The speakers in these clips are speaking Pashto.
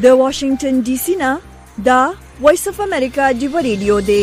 د واشنگټن ډي سي نه دا وایس اف امریکا ډیو ریډیو دی.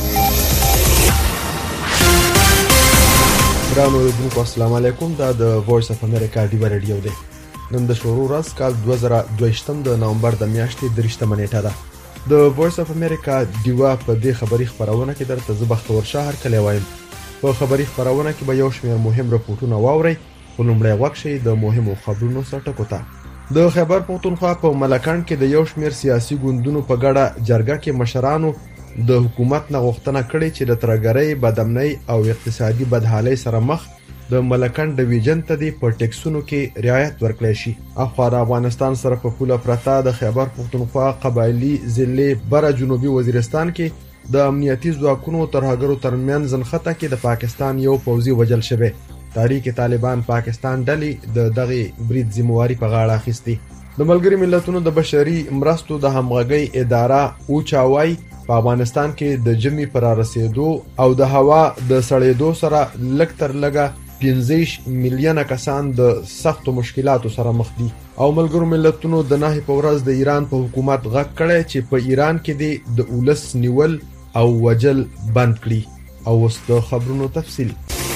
ګرانو اوریدونکو السلام علیکم. دا د وایس اف امریکا ډیو ریډیو دی. نن د شروع ورځ کال 2022 د نومبر د میاشتې 3 نیټه ده. د وایس اف امریکا ډیو په دې خبري خبرونه کې درته زبختور شهر کلی وایم. په خبري خبرونه کې به یو شمېر مهم راپورټونه واورئ، خو لومړی وخت شي د مهمو خبرونو سرټکو ته. د خیبر پښتونخوا په ملکند کې د یو شمېر سیاسي ګوندونو په ګډه جرګه کې مشرانو د حکومت نه غوښتنه کړې چې د ترګرۍ، بدامنۍ او اقتصادي بدحالۍ سره مخ د ملکند ډیویژن ته په ټیکسونو کې رعایت ورکړی شي. اخوا د افغانستان سره په پوله پرته د خیبر پښتونخوا قبایلی ضلع بره جنوبي وزیرستان کې د امنیتي ځواکونو ترهګرو ترمنځ ځنخته کې د پاکستان یو پوځي وژل شوی. تحریک طالبان پاکستان ډلې د دغه برید ذمہواری په غاړه اخیستي. د ملګری ملتونو د بشري مرستو د همغږۍ اداره اوچاوای په افغانستان کې د جمی پر رسیدو او د هوا د سړېدو سره لږ تر لږه 15 میلیونه کسان د سختو مشکلاتو سره مخ دي. او ملګرو ملتونو د نه په ورځ د ایران په حکومت غږ کړی چې په ایران کې د اولس نیول او وجل بند کړي. او اوس د خبرونو تفصیل.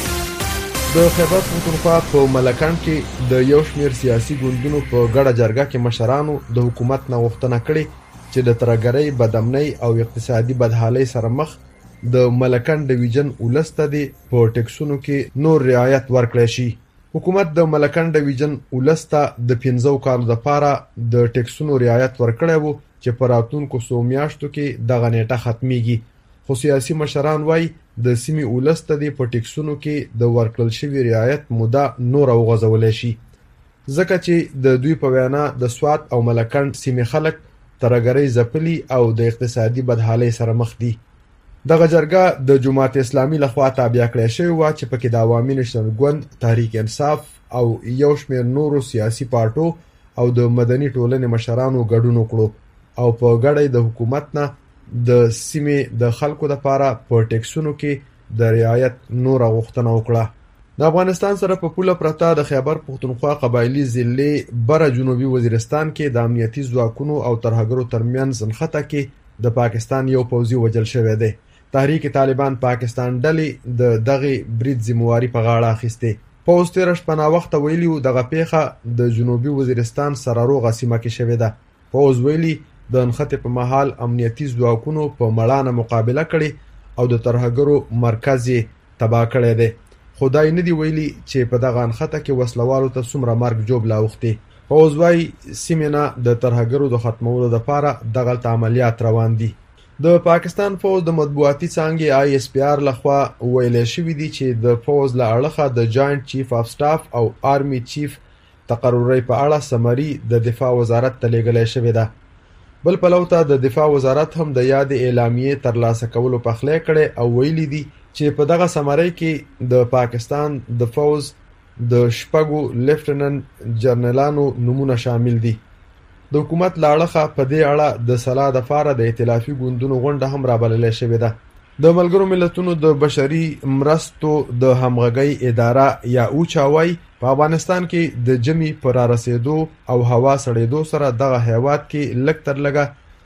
د خیبر پښتونخوا په ملکند کې د یو شمېر سیاسي ګوندونو په ګډه جرګه کې مشرانو د حکومت نه غوښتنه کړې چې د ترګرۍ، بدامنۍ او اقتصادي بدحالۍ سره مخ د ملکند ډیویژن ولس ته په ټیکسونو کې نور رعایت ورکړی شي. حکومت د ملکند ډیویژن ولس ته د 15 کالو لپاره د ټیکسونو رعایت ورکړی وو چې په راتلونکو څو میاشتو کې دغه نیټه ختمیږي. خو سیاسي مشران وایي د سیمې ولس ته په ټیکسونو کې د ورکړل شوي رعایت موده نور وغځولی شي، ځکه چې د دوی په وینا د سوات او ملکند سیمې خلک ترګرۍ ځپلي او د اقتصادي بدحالۍ سره مخ دي. دغه جرګه د جماعت اسلامي لخوا تابع کړی شوې وه چې پکې د عوامي نېشنل ګوند، تحریک انصاف او یو شمېر نورو سیاسي پارټو او د مدني ټولنې مشرانو ګډون وکړو او په ګډه د حکومت نه د سیمې د خلکو لپاره په ټیکسونو کې د رعایت نور غوښتنه وکړه. د افغانستان سره په پوله پرته د خیبر پښتونخوا قبایلی ضلع بره جنوبي وزیرستان کې د امنیتي ځواکونو او ترهګرو ترمنځ ځنخته کې د پاکستان یو پوځي وژل شوی دی. تحریک طالبان پاکستان ډلې د دغه برید ذمہواری په غاړه اخیستې. پوځ تیر شپه وخت ویلیو دغه پیښه د جنوبي وزیرستان سره روغه سیمه کې شوې ده. پوځ ویلي د انخته په محل امنیتي ځواکونو په مړانه مقابله کړې او د ترهګرو مرکز تباه کړی دی. خدای نه دی ویلي چې په دغه انخته کې وسلوالو ته څومره مرګ جوړ لاوختي. پوځ وايي سیمه د ترهګرو د ختمولو لپاره دغه عملیات روان دي. د پاکستان فوج د مطبوعاتي څانګې ISPR لخوا ویل شوی دی چې د فوج له اړخه د جاینټ چیف اف سټاف او آرمي چیف تقرری په اړه سمري د دفاع وزارت ته لیږل شوی ده. بل پلو ته د دفاع وزارت هم د یاد اعلامیه ترلاسه کولو په خله کړي او ویلي دي چې په دغه سمري کې د پاکستان د فوج د شپږو لیفټننټ جنرالانو نمونه شامل دي. د حکومت لاړخه په دې اړه د صلاح د فاره د ائتلافي ګوندونو غونډه هم رابللې شوې ده. د ملګرو ملتونو د بشري مرستو د همغږۍ اداره یا اوچاوای په افغانستان کې د جمی پر رسیدو او هوا سړېدو سره دغه هیواد کې لږ تر لږه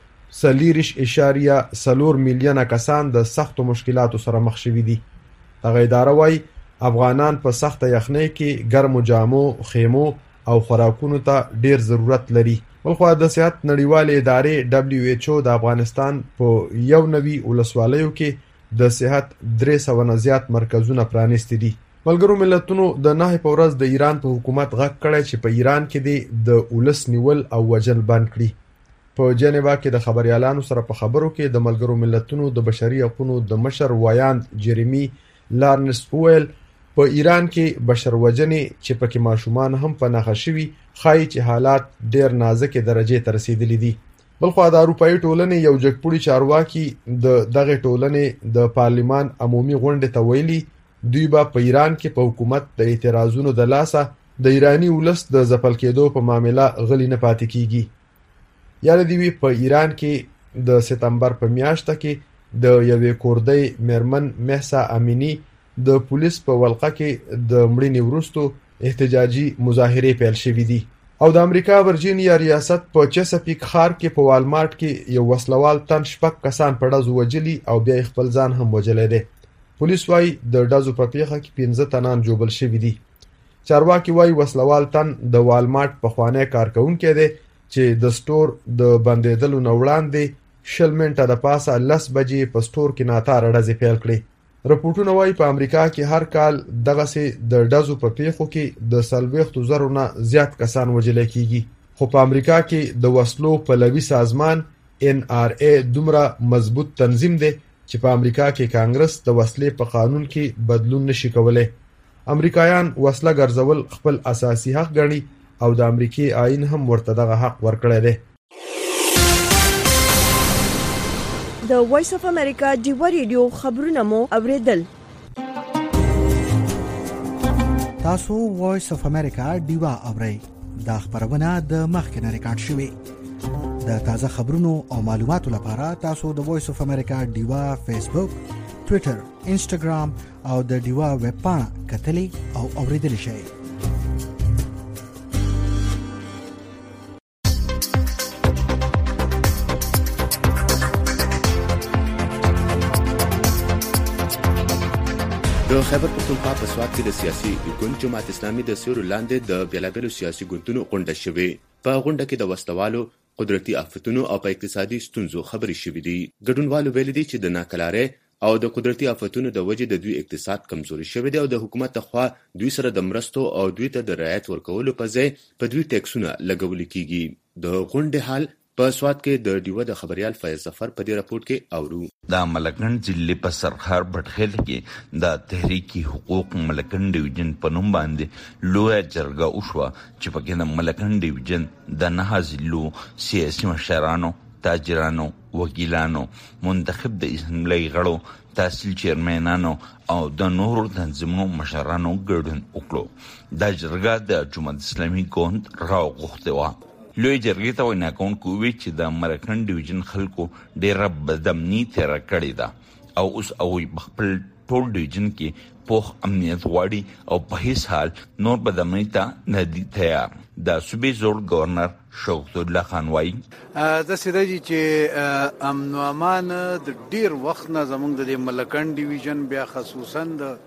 4.4 میلیونه کسان د سختو مشکلاتو سره مخ شوي دي. دغه اداره وایي افغانان په سخته یخنۍ کې ګرمو جامو، خیمو او خوراکونو ته ډیر ضرورت لري. بلخوا د صحت نړیوالې ادارې WHO د افغانستان په یو نوي ولسوالیو کې د صحت 300 نه زیات مرکزونه پرانیستي دي. ملګرو ملتونو د نه په ورځ د ایران په حکومت غږ کړی چې په ایران کې د اولس نیول او وژل بند کړي. په جنیوا کې د خبريالانو سره په خبرو کې د ملګرو ملتونو د بشري حقوقو د مشر وایاند جيرمي لارنس وویل په ایران کې بشر وژنې چې پکې ماشومان هم په نښه شوي ښایي چې حالات ډېر نازکې درجې ته رسیدلي دي. بلخوا د اروپایي ټولنې یو جګپوړي چارواکي د دغه ټولنې د پارلمان عمومي غونډې ته ویلي دوی به په ایران کې په حکومت د اعتراضونو د لاسه د ایرانی ولس د ځپل کېدو په معاملې غلي نه پاتې کیږي. یاد دی وی په ایران کې د سپتمبر په میاشت کې د یوې کوردۍ میرمن مهسا امینی د پولیس په ولقه کې د مړینې وروسته احتجاجي مظاهره پیل شوې دي. او د امریکا ورجینیا ریاست په چسپیک ښار کې په والمارټ کې یو وسلوال تن 6 کسان په ډزو وجلي او بیا خپل ځان هم وجلی دی. پولیس وايي د ډزو په پیښه کې 15 تنان جوبل شوي دي. چارواکي وايي وسلوال تن د والمارټ پخوانی کارکونکی دی چې د سټور د بندېدلو نه وړاندې 20 منټه د پاسه 10 بجې په سټور کې ناتاره ډزې پیل کړې. رپورټونه وايي په امریکا کې هر کال دغسې د ډزو په پیښو کې د 40,000 نه زیات کسان وژل کیږي. خو په امریکا کې د وسلو پلوي سازمان NRA دومره مضبوط تنظیم دی چې په امریکا کې کانګرس د وسلې په قانون کې بدلون نشي کولای. امریکایان وسله ګرځول خپل اساسي حق ګڼي او د امریکای آئین هم ورته دغه حق ورکړی دی. د وایس اف امریکا ډیوا ریډیو خبرونه مو اوریدل. تاسو وایس اف امریکا ډیوا اورئ. دا خبرونه د مخکنه ریکارډ شوې. د تازه خبرونو او معلوماتو لپاره تاسو د وایس اف امریکا ډیوا فیسبوک، ټوئیټر، انسټاګرام او د ډیوا ویب پاڼه کتلی او اوریدل شئ. د خیبر پښتونخوا په سوات کې د سیاسي ګوند جماعت اسلامي د سیورو لاندې د بیلابیلو سیاسي ګوندونو غونډه شوې. په غونډه کې د وسلوالو، قدرتي آفتونو او په اقتصادي ستونزو خبرې شوې دي. ګډونوالو ویلي دي چې د ناکلارۍ او د قدرتي آفتونو د وجې د دوی اقتصاد کمزوري شوی دی او د حکومت لخوا دوی سره د مرستو او دوی ته د رعایت ورکولو په ځای په دوی ټیکسونه لګول کیږي. د غونډې حال په سوات کې د ډیوا د خبريال فیض ظفر په دې راپورټ کې اورو. د ملکند ضلع په سرخار بټخیل کې د تحریکی حقوق ملکند ډیویژن په نوم باندې لویه جرګه وشوه چې پکې د ملکند ډیویژن د 9 ضلعو سیاسي مشرانو، تاجرانو، وکیلانو، منتخب د اسمبلی غړو، تحصیل چیرمنانو او د نورو تنظیمونو مشرانو ګډون وکړو. دا جرګه د جماعت اسلامي ګوند راوغوښته وه. لوی جرګې ته وینا کوونکو وویل چې د ملکند ډیویژن خلکو ډېره بدامني تېره کړې ده او اوس هغوی په خپل ټول ډیویژن کې پوخ امنیت غواړي او په هیڅ حال نور بدامني ته نه دي تیار. د صوبې زوړ گورنر شوکت الله خان وایي داسې دی چې امن و امان د ډېر وخت نه زموږ د ملکند ډیویژن بیا خصوصا د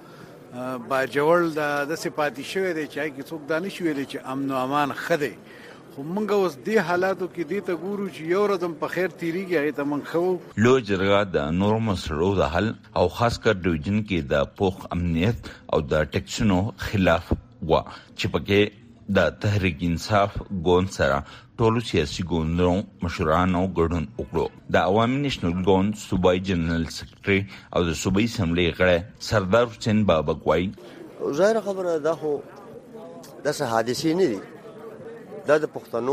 باجوړ داسې پاتې شوی دی چې هغې کې څوک دا نشي ویلی چې امن و امان ښه دی. خو موږ اوس دې حالاتو کې دې ته ګورو چې یو ورځ هم په خیر تېرېږي، هغې ته موږ ښه وو. لویه جرګه د نورو مسلو د حل او خاص کر ډیویژن کې د پوخ امنیت او د ټیکسونو خلاف وه چې پکې د تحریک انصاف ګوند سره ټولو سیاسي ګوندونو مشرانو ګډون وکړو. د عوامي نیشنل ګوند صوبایي جنرال سکرټري او د صوبایي اسمبلۍ غړی سردار حسین بابک وایي ظاهره خبره دا خو داسې حادثې نه دي. دا د پښتنو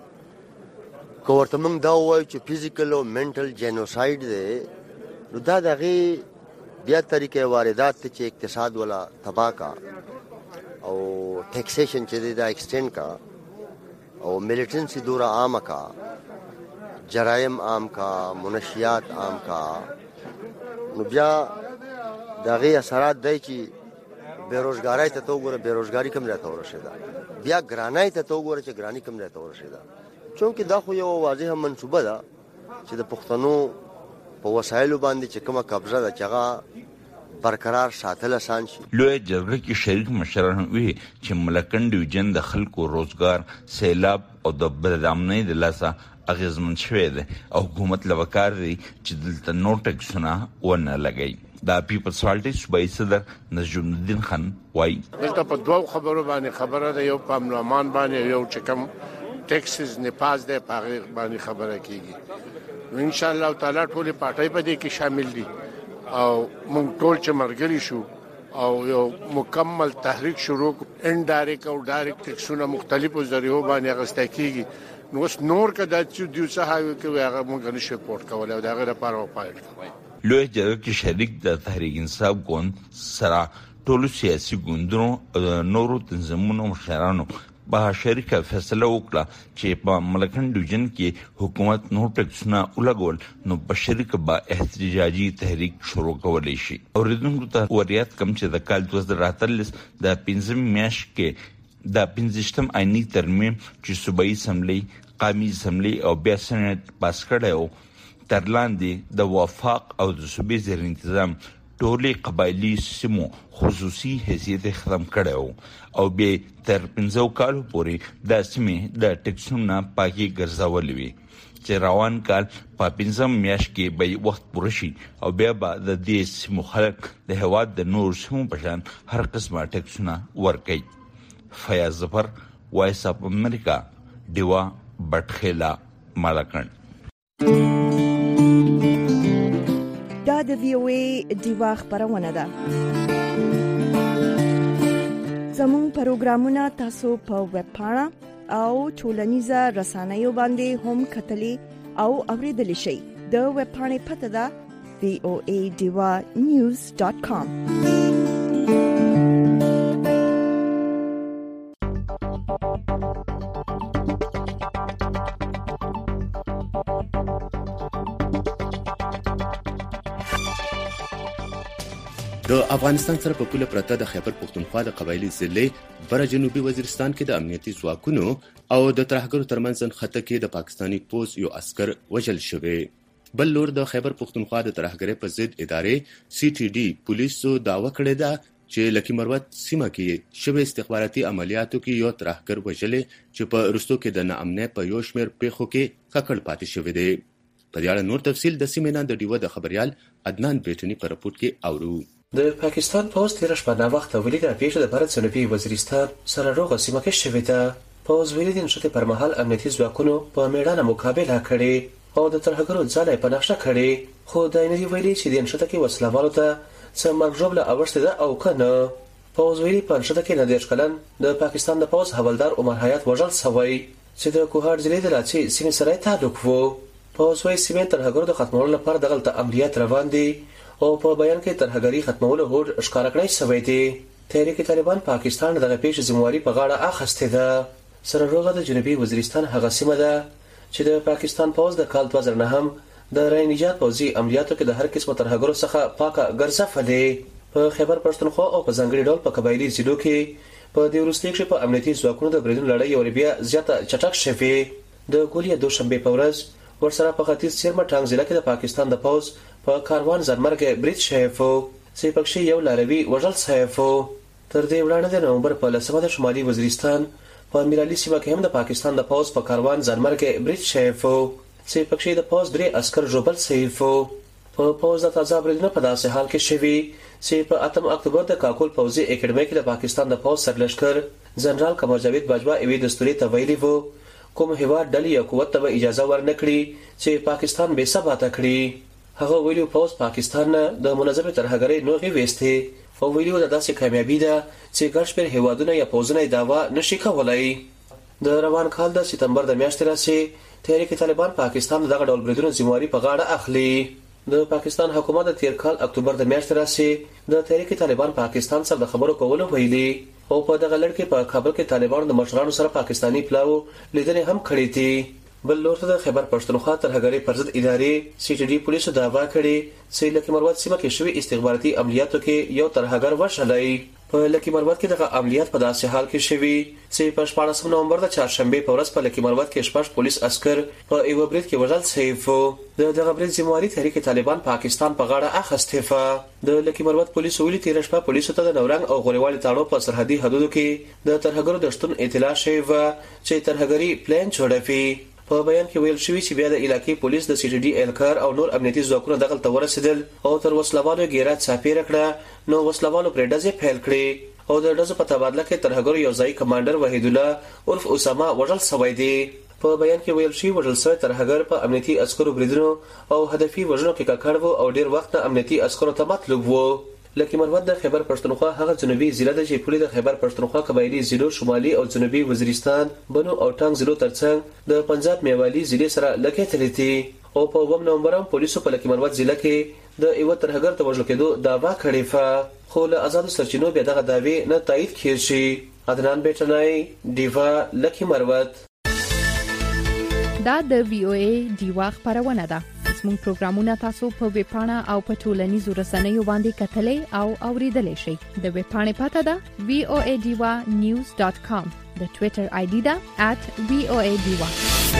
که ورته موږ دا ووایو چې فزیکل او منټل جینوساید دی، نو دا د هغې بیا طریقې واردات ته چې اقتصاد ولا تباه کا او ټیکسیشن چې دی دا ایکسټینډ کا او میلیټنسي دوره عامه کا، جرایم عام کا، منشیات عام کا، نو بیا د هغې اثرات دی چې بیروزګارۍ ته وګوره، بیروزګاري کوم ځای ته ورسېده، بیا ګرانۍ ته وګوره چې ګراني کوم ځای ته ورسېده. چونکې دا خو یو واضحه منصوبه ده چې د پښتنو په وسایلو باندې چې کومه قبضه ده چې هغه برقرار ساتل اسان شي. لویه جرګه کې شریک مشران وی چې ملکند ډیویژن د خلکو روزګار، سیلاب او د بدامنۍ د لاسه اغیزمن شوی دی او حکومت له وکار دی چې دلته نور ټیکسونه ونه لګوي. د پیپلز پارټي صوبایي صدر نجم الدین خان وایي دلته په دوه خبرو باندې خبره ده، یو په امن و امان باندې، یو چې کوم ټیکسز نپاس دی په هغې باندې خبره کېږي. ان شاء الله تعالی ټولې پارټۍ په دې کې شامل دي او موږ ټول چې ملګري شو او یو مکمل تحریک شروع انډایرکټ او ډایرکټ ټیکسونه مختلفو ذریعو باندې اخیستل کېږي. نو اوس نور که دا چې دوی څه هغه کوي هغه موږ نشو رپورټ کولی او د هغې لپاره وپایل کوي. لویه جرګه کې شریک د تحریک انصاف ګوند سره ټولو سیاسي ګوندونو او نورو تنظیمونو مشرانو په شریکه فیصله وکړه چې په ملکند ډیویژن کې حکومت نور ټیکسونه ولګول نو په شریکه به احتجاجي تحریک شروع کولی شي. اوریدونکو ته وریاد کوم چې د کال 2013 د 15 میاشت کې د 15م آئینی ترمیم چې صوبایي اسمبلی، قومي اسمبلی او بیا سېنات پاس کړی تر لاندې د وفاق او د صوبې زیر انتظام ټولې قبایلي سیمو خصوصي حیثیت ختم کړی او بیا تر 15 کالو پورې د سیمې د ټکسونو پاکي ګرځولې وي چې روان کال په 15 میاشت کې به وخت پوره شي او بیا به د دې سیمو خلک د هېواد د نور سیمو په شان هر قسمه ټکسونه ورکوي. فیاض ظفر، وایس اف امریکا، ډیوا بټخیلا، مالکند. دا د VOA ډیوا خبرونه ده. زموږ پروګرامونه تاسو په ویب پاڼه او ټولنیزه رسنیو باندې هم کتلی او اوریدلی شئ. د ویب پاڼې پته ده voadivanews.com. د افغانستان سره په پوله پرته د خیبر پښتونخوا د قبایلی ضلع بره جنوبي وزیرستان کې د امنیتي ځواکونو او د ترهګرو ترمنځ نښته کې د پاکستاني پوځ یو عسکر وژل شوی. بل لور د خیبر پښتونخوا د ترهګرۍ په ضد ادارې CTD پولیسو دعوه کړې ده چې لکی مروت سیمه کې شوی استخباراتي عملیاتو کې یو ترهګر وژلې چې په وروستو کې د ناامنۍ په یو شمېر پیښو کې ککړ پاتې شوی دی. په دې اړه نور تفصیل د سیمې نه د ډیوه د خبريال عدنان بیټنی په رپورټ کې اورو. د پاکستان پوز تیر شپه نا وخت ویلي د پیښې د بھارت جنوبي وزیرستان سره روغه سیمه کې شوې ده. پوز ویلي د نشته پر مهال امنیتي ځواکونو په میدان مقابله کړې او د ترهګرو ځاله په نقشه کړې، خو د نه ویلي چې د نشته کې وسلوالو ته څه مرجوبله اوشته ده او کنه. پوز ویلي په نشته کې د اشکلن د پاکستان د پوز حوالدار عمر حیات وژل شوی چې د کوهار ضلع د لاچي سیمې سره تعلق وو. پوز ویلي سیمې ترهګرو د ختمولو لپاره دغلت عملیات روان دي او په بیان کې ترهګری ختمولو هوډ ښکارا کړی شوی دی. تحریک طالبان پاکستان دغه پیښې ذمہواری په غاړه اخیسته ده. سره روغه د جنوبي وزیرستان هغه سیمه ده چې د پاکستان پوز د کال 2009 د رای نجات پوزي عملیاتو کې د هر قسمه ترهګرو څخه پاکه ګرځفلې. په خیبر پښتونخوا او په ځنګړي ډول په قبایلی ضلعو کې په دې وروستي کې په امنیتي ځواکونو د بریدونو لړۍ یو بیا زیاته چټک شوې. د ګولیا دوشنبه په ورځ ورسره په ختیځ سیمه ټانګ ضلع کې د پاکستان د پوز په کاروان ځانمرګ برید شوی چې پکې یو لاروي وژل شوی. تر دې وړاندې د نومبر په 10 د شمالي وزیرستان په میرالي سیمه کې هم د پاکستان د پوز په کاروان ځانمرګ برید شوی چې پکې د پوز 3 عسكر ژوبل شوی. په پوز د تازه بریدونو په داسې حال کې شوی چې په 8 اکتوبر د کاکول پوزي اکیډمي کې د پاکستان د پوز سرلشکر جنرال قمر جاوید باجوا ایوي دستوري ته ویلي وو کوم هیواد ډلې یا قوت ته اجازه ورنکړي چې پاکستان بے ثبات کړي. هغه ویلو پوز پاکستان د منظمه ترهګرۍ نوغي وسته او ویلو د داسې کامیابی ده چې ګرځ پر هیوادونه یا پوزونه داوا نشي کولای. د روان کال د سپتمبر د میاشتې راځي تحریک طالبان پاکستان دغه ډول بریدونو ذمہواری په غاړه اخلي. د پاکستان حکومت د تیر کال اکتوبر د میاشتې راځي د تحریک طالبان پاکستان سره د خبرو کولو ویلي او په دغه لړ کې په کابل کې طالبانو د مشرانو سره پاکستانی پلاو لیدنې هم کړې دي. بل لور ته د خیبر پښتونخوا ترهګرۍ پر ضد ادارې CTD پولیسو دعوا کړې چې لکه مروت سیمه کې شوی استخباراتي عملیاتو کې یو ترهګر وشلای. په لکی مروت کې دغه عملیات په داسې حال کې شوی چې په 14 نومبر د چهارشنبه په ورځ په لکی مروت کې شپږ پولیس عسكر په یو برید کې وژل شوی. دغه برید ذمہواری تحریک طالبان پاکستان په غاړه اخیسته. د لکی مروت پولیسو ویلي تیر شپه پولیسو ته د نورنګ او غوریوالي تاړو په سرحدي حدودو کې د ترهګرو د شتون اطلاع شوی و چې ترهګری پلان جوړوي. په بیان کې ویل شوی چې بیا د علاقې پولیس د CTD اهلکار او نور امنیتي ځواکونو دغه ته ورسېدل او تر وسلوالو ګیرا چاپیره کړه. نو وسلوالو پر ډزې پیل کړې او د ډزو په تبادله کې ترهګرو یو ځای کمانډر وحید الله عرف اسامه وژل شوی دی. په بیان کې ویل شوی وژل شوی ترهګر په امنیتي عسکرو بریدونو او هدفي وژنو کې ککړ وو او ډیر وخت امنیتي عسکرو ته مطلوب وو. لکه مروت د خیبر پښتونخوا هغه جنوبي ضلع د چې پولی د خیبر پښتونخوا قبایلی ضلعو شمالي او جنوبي وزیرستان بنو او ټانګ ضلعو ترڅنګ د پنجاب میوالي ضلع سره لګیدلې دي. او په 2 نومبر هم پولیسو په لکه مروت ضلع کې د یو ترهګر ته وژل کېدو دعوا کړې و، خو له آزادو سرچینو بیا دغه دعوی نه تایید کیږي. عدنان بیٹنای، ډیوا، لکی مروت. دا د VOA ډیوا خبرونه ده. زموږ پروګرامونه تاسو په ویب پاڼه او په ټولنیزو رسنیو باندې کتلای او اوریدلای شئ. د ویب پاڼې پته ده voadiwa.news.com. د ټوئیټر آی ډي ده @voadiwa.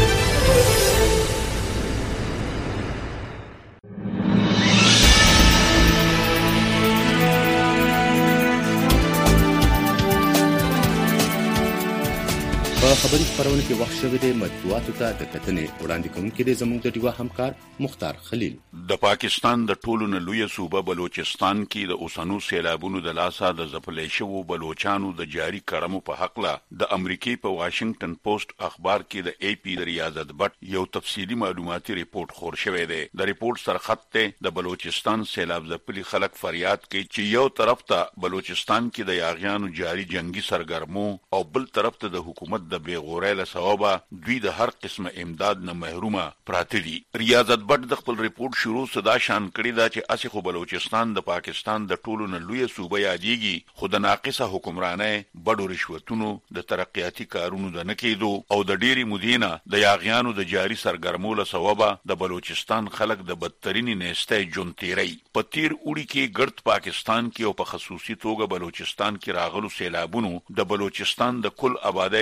په خبري خبرونه کې وخت شوی دی مطبوعاتو ته د کتنې وړاندې کوونکي د زموږ د ډیوا همکار مختار خلیل. د پاکستان د ټولو نه لوی صوبه بلوچستان کې د اوسنو سیلابونو د لاسه د ځپلې شوو بلوچانو د جاری کړمو په حق له د امریکای په واشنگټن پوسټ اخبار کې د AP د ریاضت بټ یو تفصیلی معلوماتي ریپورت خور شوی دی. د ریپورت سرخط ته د بلوچستان سیلاب ځپلي خلک فریاد کوي چې یو طرف ته بلوچستان کې د یاغیانو جاری جنگي سرګرمو او بل طرف ته د حکومت د بیغورۍ له سببه دوی د هر قسمه امداد نه محرومه پراته دي. ریاضت بټ د خپل ریپورت شروع صدا شان کړی دا چې اسی خو بلوچستان د پاکستان د ټولو نه لوی صوبه یادېږي، خو د ناقصه حکمرانۍ بډو رشوتونو د ترقیاتي کارونو د نکېدو او د ډېری مدینه د یاغیانو د جاری سرګرمو له سببه د بلوچستان خلک د بدترینی نیسته جون تیری. په تیر اوړي کې ګرد پاکستان کې او په خصوصي توګه بلوچستان کې راغلو سیلابونو د بلوچستان د کل آبادی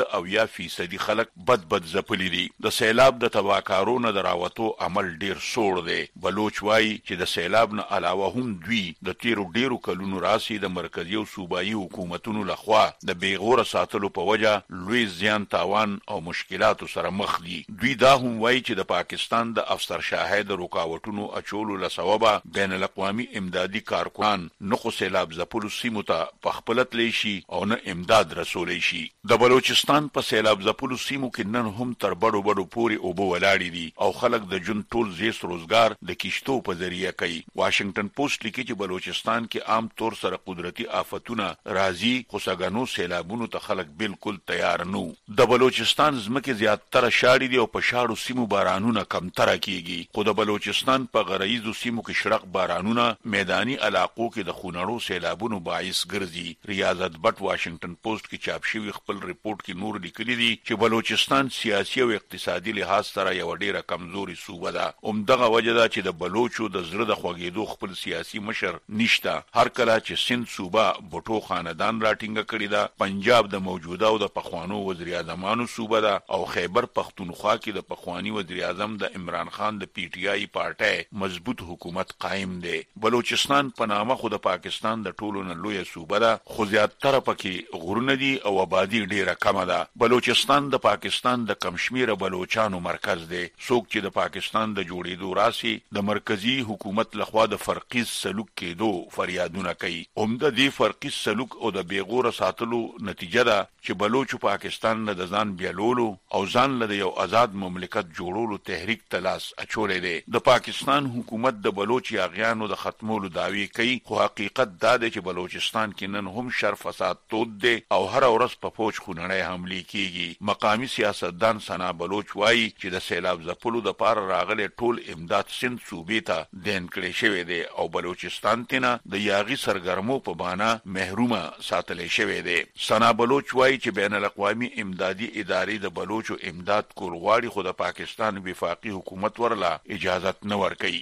50% خلک بد ځپلي دي. د سیلاب د تباکارونو د راوتو عمل ډیر سوړ دی. بلوچ وایي چې د سیلاب نه علاوه هم دوی د تیرو ډیرو کلونو راسي د مرکزي او صوبایي حکومتونو لخوا د بیغوره ساتلو په وجه لوی زیان تاوان او مشکلاتو سره مخ دي. دوی دا هم وایي چې د پاکستان د افسرشاهي د رکاوټونو اچولو له سببه بین الاقوامي امدادي کارکوان نه خو سیلاب ځپلو سیمو ته پخپلت لشي او نه امداد رسولي شي. د بلوچستان په سیلاب ځپلو سیمو کې نن هم تر بډو پوري اوبه ولاړې دي او خلک د جون ټول زیست روزګار د کیشتو په ذریعہ کوي. واشنگټن پوسټ لیکي چې بلوچستان کې عام طور سره قدرتي آفتونه راځي، خو سګانو سیلابونو ته خلک بالکل تیار نو. د بلوچستان ځمکې زیاتره شاړې دي او په شاړو سیمو بارانونه کمتره کیږي، خو د بلوچستان په غرایزو سیمو کې شړق بارانونه میداني علاقو کې د خونړو سیلابونو باعث ګرځي. ریاضت بټ واشنگټن پوسټ کې چاپ شوی خپل ریپورت کې نور لیکلي دي چې بلوچستان سیاسي او اقتصادي لحاظ سره یو ډیره کمزوري صوبه ده. همدغه وجه ده چې د بلوچو د زړه د خوږېدو خپل سیاسي مشر نشته. هر کله چې سند صوبه بوټو خاندان راټینګه کړی ده، پنجاب د موجوده او د پخوانو وزیر اعظمانو صوبه ده او خیبر پختونخوا کې د پخوانی وزیر اعظم د عمران خان د PTI پارټي مضبوط حکومت قائم دی. بلوچستان په نامه خو د پاکستان د ټولو نه لوی صوبه ده، خو زیاتره پکې غرونه دي او آبادی ډیره کمه ده. بلوچستان د پاکستان د کمشمیره بلوچانو مرکز دی. څوک چې د پاکستان د جوړېدو راسي د مرکزی حکومت لخوا د فرقیز سلوک کېدو فریادونه کوي. عمده دی فرقیز سلوک او د بیغوره ساتلو نتیجه ده چې بلوچو پاکستان نه د ځان بیلولو او ځان له یو آزاد مملکت جوړولو تحریک تلاس اچولې دی. د پاکستان حکومت د بلوچ یاغیانو د ختمولو دعوی کوي، خو حقیقت دا دی چې بلوچستان کې نن هم شر فساد تود دی او هر ورځ په فوج خونړۍ حملې کیږي. مقامی سیاستدان سنا بلوچ وایي چې د سیلاب ځپلو د پار راغلي ټول امداد سند صوبې ته دین کړی شوی دی او بلوچستان تینا د یاغي سرګرمو په بهانه محرومه ساتلې شوی دی. سنا بلوچ وایي چې بین الاقوامي امدادي ادارې د بلوچو امداد کول غواړي، خو د پاکستان وفاقي حکومت ورله اجازه نه ورکوي.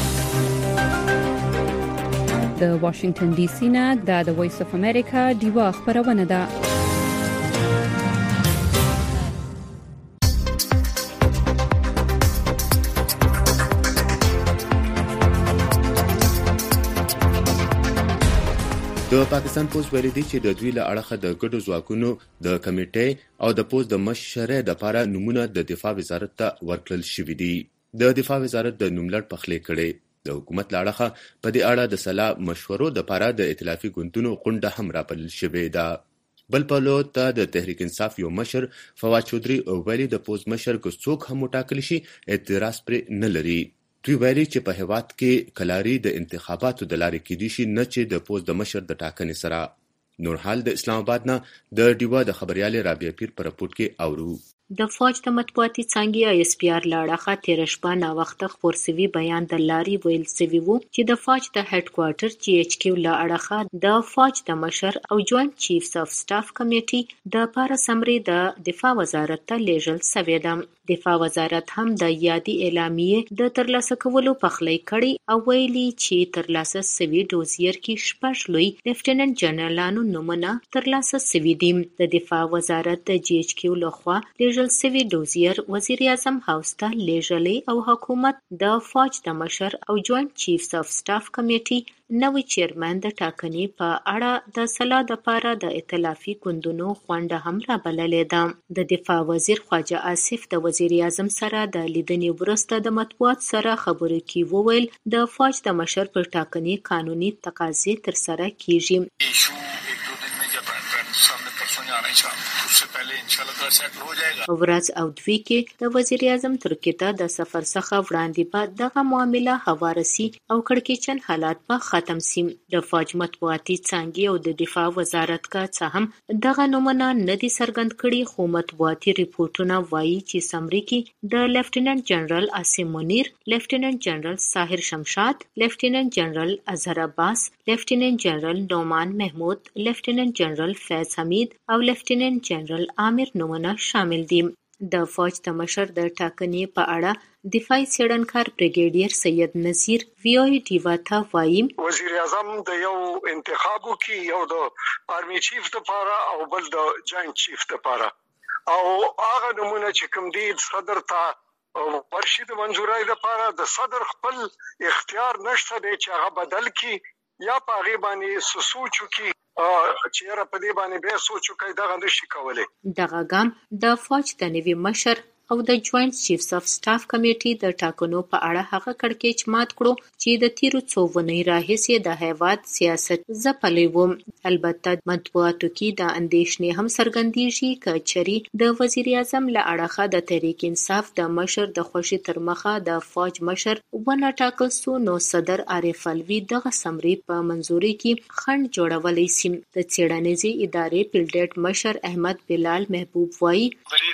د واشنگټن ډي سي نه د وایس اف امریکا ډیوا خبرونه ده. د پاکستان پوز ویلي دی چې د دوی له اړخه د ګډو ځواکونو د کمیټې او د پوز د مشرۍ لپاره نمونه د دفاع وزارت ته ورکړل شوي دي. د دفاع وزارت د نوملړ پخلی کړي. د حکومت له اړخه په دې اړه د سلا مشورو لپاره د ائتلافي ګوندونو غونډه هم راپلل شوې ده. بل په لور ته د تحریک انصاف یو مشر فواد چودري ویلي د پوز مشر که څوک هم وټاکل شي اعتراض پرې نه لري. دوی ویلي چې په هیواد کې کلاري د انتخاباتو د لارې کېدی شي نه چې د پوز د مشر د ټاکنې سره. نور حال د اسلام آباد نه د ډیوا د خبريال رابعه پیر پر رپورت کې اورو. د فوج د مطبوعاتي څانګې ISPR لاړه تیر شپه نا وخت خبر سوي بیان د لاري ویل سوي وو چې د فوج د هډ کوارټر GHQ لاړه د فوج د مشر او جوائنٹ چیفز اف سټاف کمیټي د پاره سمري د دفاع وزارت ته لیږل سوي ده. دفاع وزارت هم د یادي اعلامیې د ترلاسه کولو پخلی کړي او ویلي چې ترلاسه سوي ډوزیر کې شپږ لوی لیفټیننټ جنرالانو نومونه ترلاسه سوي دي. د دفاع وزارت د GHQ لخوا لیږل سوي ډوزیر وزیر اعظم هاوس ته لیږلې او حکومت د فوج د مشر او جوائنٹ چیفز اف سټاف کمیټي نوی چیرمن د ټاکنې په اړه د صلاح لپاره د ائتلافي ګوندونو غونډه هم رابللې ده. د دفاع وزیر خواجه آصف د وزیر اعظم سره د لیدنې وروسته د مطبوعات سره خبرو کې وویل د فوج د مشر پر ټاکنې قانوني تقاضې تر سره کیږي. ورځ او دوی کې د وزیر اعظم ترکیه ته د سفر څخه وړاندې بعد دغه معامله هوارسي او کړکېچن حالات په ختم سي. د فوج مطبوعاتي څانګې او د دفاع وزارت کا څه هم دغه نومونه نه دي څرګند کړي خو مطبوعاتي ریپورتونه وایي چې سمري کې د لیفټیننټ جنرال عاصم منیر، لیفټیننټ جنرال ساحر شمشاد، لیفټیننټ جنرال اظهر عباس، لیفټیننټ جنرال نومان محمود، لیفټیننټ جنرال فیض حمید او لیفټیننټ جنرال عامر نومونه شامل دي. د فوج د مشر د ټاکنې په اړه دفاعي څېړنکار بریګیډیر سید نذیر وی ډیوا ته وایي وزیر اعظم د یو انتخابو کې یو د آرمي چیف لپاره او بل د جاینټ چیف لپاره او هغه نمونه چې کوم دي صدر ته ورشي د منځورۍ لپاره د صدر خپل اختیار نشته دی چې هغه بدل کی یا په هغه باندې سوچو کی چې را په دې باندې به سوچو کوي دغه نشي کولای. دغه ګام د فوج د نوي مشر او د جوائنٹ چیفز اف سټاف کمیټي د ټاکنو په اړه هغه کړکېچ مات کړو چې د تیرو څو ونې راهیسې د هیواد سیاست ځپلی و. البته مطبوعاتو کې د اندېښنې هم څرګندېږي که چېرې د وزیر اعظم له اړخه د تحریک انصاف د مشر د خوښې تر مخه د فوج مشر ونه ټاکل سو نو صدر عارف الوی دغه سمري په منظوري کې خنډ جوړولی سي. د څېړنیزې ادارې پیلډیټ مشر احمد بلال محبوب وایي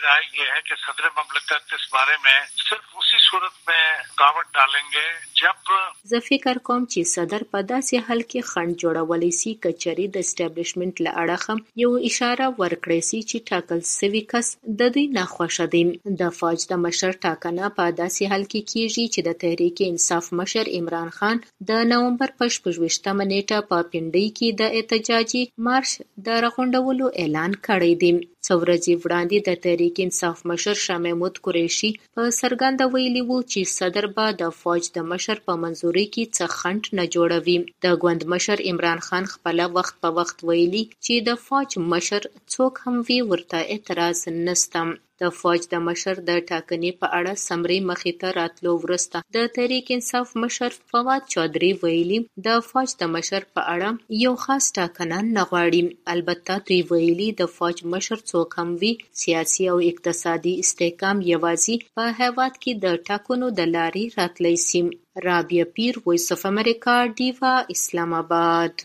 مملکت اس بارے میں صرف اسی صورت میں رکاوٹ ڈالیں گے جب زه فکر کوم چې صدر په داسې حال کې خنډ جوړولی سي که چېرې د اسټابلیشمنټ له اړخه یو اشاره ورکړی سي چې ټاکل سوي کس د دوی ناخوښه دی. د فوج د مشر ټاکنه په داسې حال کې کیږي چې د تحریک انصاف مشر عمران خان د نومبر په 26مه نیټه په پنډۍ کې د احتجاجي مارش د راغونډولو اعلان کړی دی. څو ورځې وړاندې د تحریک انصاف مشر شاه محمود قریشي په څرګنده ویلي وو چې صدر به د فوج د مشر په منظوري کې څه خنډ نه جوړوي. د ګوند مشر عمران خان خپله وخت په وخت ویلي چې د فوج مشر څوک هم وي ورته اعتراض نسته. د فوج د مشر د ټاکنې په اړه سمري مخې ته راتلو وروسته د تحریک انصاف مشر فواد چودھری ویلي د فوج د مشر په اړه یو خاص ټاکنه نه غواړي. البته دوی ویلي د فوج مشر څوک هم وي سیاسي او اقتصادي استحکام یوازې په هیواد کې د ټاکنو د لارې راتلی سي. رابعه پیر، وایس اف امریکا، ډیوا، اسلام آباد.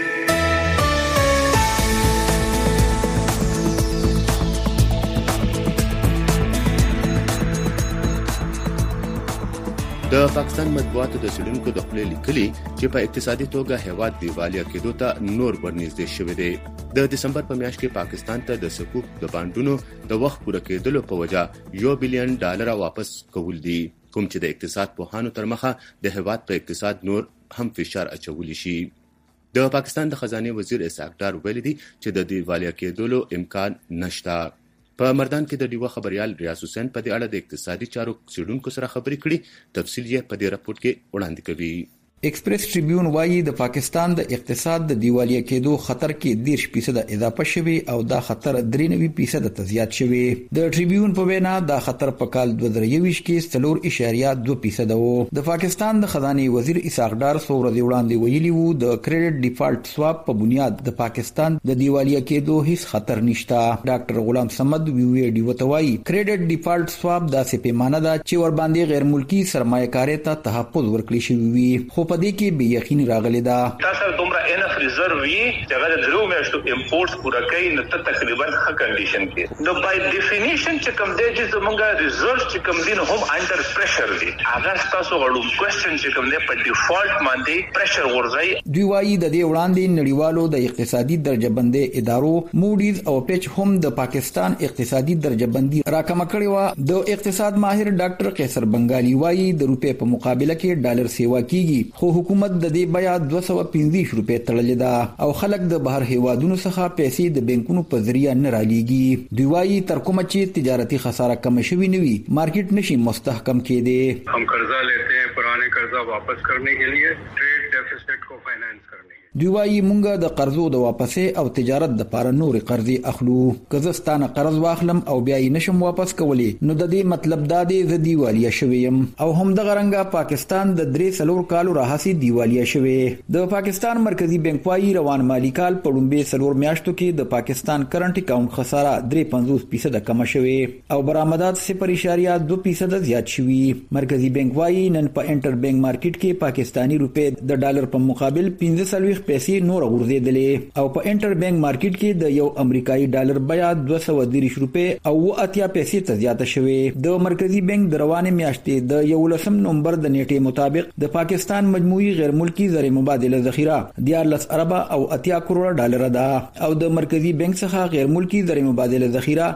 د پاکستان مطبوعاتو د څېړونکو د خولې لیکلي چې په اقتصادي توګه هیواد دیوالیا کېدو ته نور ورنږدې شوی دی. د دسمبر په میاشت کې پاکستان ته د سکوک د بانډونو د وخت پوره کېدلو په وجه $1 بلین واپس کول دي کوم چې د اقتصاد پوهانو تر مخه د هیواد په اقتصاد نور هم فشار اچولی شي. د پاکستان د خزانه وزیر اسحاق ډار ویلي دي چې د دیوالیا کېدلو امکان نشته. په مردان کې د ډیوا خبريال ریاض حسین په دې اړه د اقتصادي چارو څېړونکو سره خبرې کړي. تفصیل یې په دې راپورټ کې وړاندې کوي. ایکسپریس ټریبیون وایي د پاکستان د اقتصاد د دیوالیا کېدو خطر کې 10% اضافه شوی او دا خطر 93% ته زیات شوی. د ټریبیون په وینا دا خطر په کال 2023 کې 4.2% وو. د پاکستان د خزانه وزیر اسحاق ډار څو ورځې وړاندې ویلي وو د کریډټ ډیفالټ سواب په بنیاد د پاکستان د دیوالیا کېدو هیڅ خطر نشته. ډاکټر غلام صمد وی ډیو وایي کریډټ ډیفالټ سواب داسې پیمانه ده چې ور باندې غیر ملکی سرمایه‌کاري ته تحفظ ورکړي شوی وي خو په دې کې به یقین راغلی دا تاسو دومره انف ریزرو وی هغه د درو میاشتو امپورټس پورا کوي نو تقریبا ښه کنډیشن کې نو بای ډیفینیشن چې کوم دی چې زمونږ ریزرچ چې کوم دین هم انډر پریشر دی هغه تاسو غواړو کوېسچن چې کوم دی په ډیفالت باندې پریشر ورځي دوی وايي د دې وړاندې نړیوالو د اقتصادي درجه بندۍ ادارو موډیز او پیچ هم د پاکستان اقتصادي درجه بندي راکمه کړې و د اقتصاد ماهر ډاکټر قیصر بنگالي وايي د روپې په مقابله کې ډالر سیوا کیږي خو حکومت د دې بیا 215 روپې تړلې ده او خلک د بهر هیوادونو څخه پیسې د بانکونو په ذریعہ نه رالېږي دوی وايي تر کومه چې تجارتي خساره کم شوي نه وي مارکیټ نشي مستحکم کېدی हम कर्जा लेते हैं पुराने कर्जा वापस करने के लिए ट्रेड डेफिसिट को फाइनेंस करने دوی وايي مونږ د قرضو د واپسې او تجارت د لپاره نورې قرضې اخلو کزستانه قرض واخلم او بیا یې نشم واپس کولی نو د دې مطلب دا دی زه دیوالیا شویم او هم د غرنګا پاکستان د 3 کالو راهسي دیوالیا شوی د پاکستان مرکزی بانک وايي روان مالی کال په لومبي 3 میاشتو کې د پاکستان کرنٹ اکاونټ خساره 3.50% کم شوی او برآمدات 0.2% زیات شوی مرکزی بانک وايي نن په انټر بانک مارکیټ کې پاکستانی روپې د ډالر په مقابل 15 پیسې نور غورځېدلې او په انټر بانک مارکیټ کې د یو امریکایي ډالر بیا 230 روپې او 80 پیسې ته زیاته شوې د مرکزی بانک د روانې میاشتې د 11 نومبر د نیټې مطابق د پاکستان مجموعي غیر ملکی زر مبادله ذخیره 14 ارب او 80 کروڑ ډالر ده او د مرکزی بانک څخه غیر ملکی زر مبادله ذخیره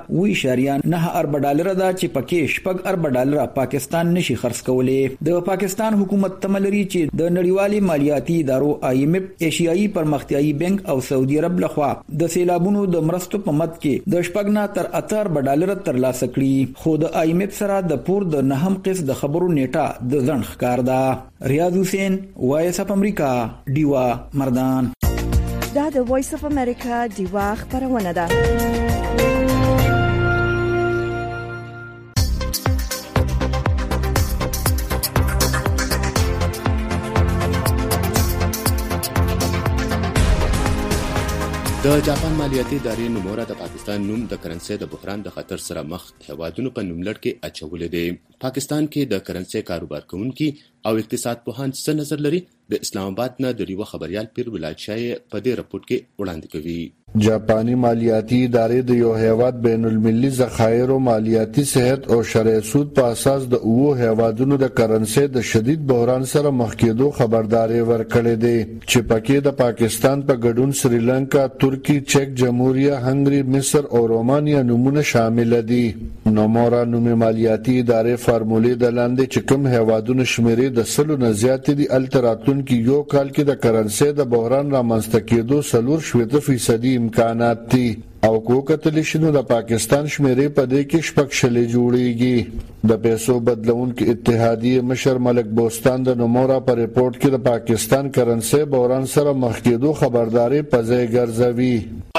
9 ارب ډالر ده چې پکې 6 ارب ډالر پاکستان نشي خرڅ کولای د پاکستان حکومت تملري چې د نړیوالي مالیاتي ادارو IMF ایشیایي پرمختیایي بانک او سعودي عرب لخوا د سیلابونو د مرستو په مد کې د شپږ تر 8 ډالر ترلاسه کړي خو د IMF سره د پور د نهم قسط د خبرو نیټه د ځن ښکار ده ریاض حسین وایس اپ امریکا دیوا مردان دا د وایس اپ امریکا دیوا خبرونه ده د جاپان مالیاتي ادارې نوموړه د پاکستان نوم د کرنسي د بحران د خطر سره مخ هیوادونو په نوملړ کې اچولې دي پاکستان کې د کرنسي کاروبار کوونکي او اقتصاد پوهان څه نظر لري د اسلام آباد نه د ریو خبريال پیر ولایت شای په دې رپورت کې وړاندې کوي جاپانی مالیاتی ادارې د یو هیواد بین المللي ذخایر او مالیاتی صحت او شرعي سود په اساس د اوو هیوادونو د کرنسي د شدید بحران سره مخ کېدو خبرداري ورکړې ده چې پکې د پاکستان په ګډون سریلانکا ترکی چک جمهوریه هنګری مصر او رومانیا نمونه شامل دي نوموړه نوم مالیاتی ادارې فارمولې د لاندې چې کوم هیوادونو شمیرې د سلو نه زیات دي التراتون کې یو کال کې د کرنسي د بحران رامنځته کېدو 40% امکانات دي او کو کتل شنو د پاکستان شمیرې په دې کې شپږ شلې جوړیږي د پیسو بدلونکو اتحادیه مشر ملک بوستان د نوموړه په ریپورت کې د پاکستان کرنسي بحران سره مخ کېدو خبرداري پځای ګرځوي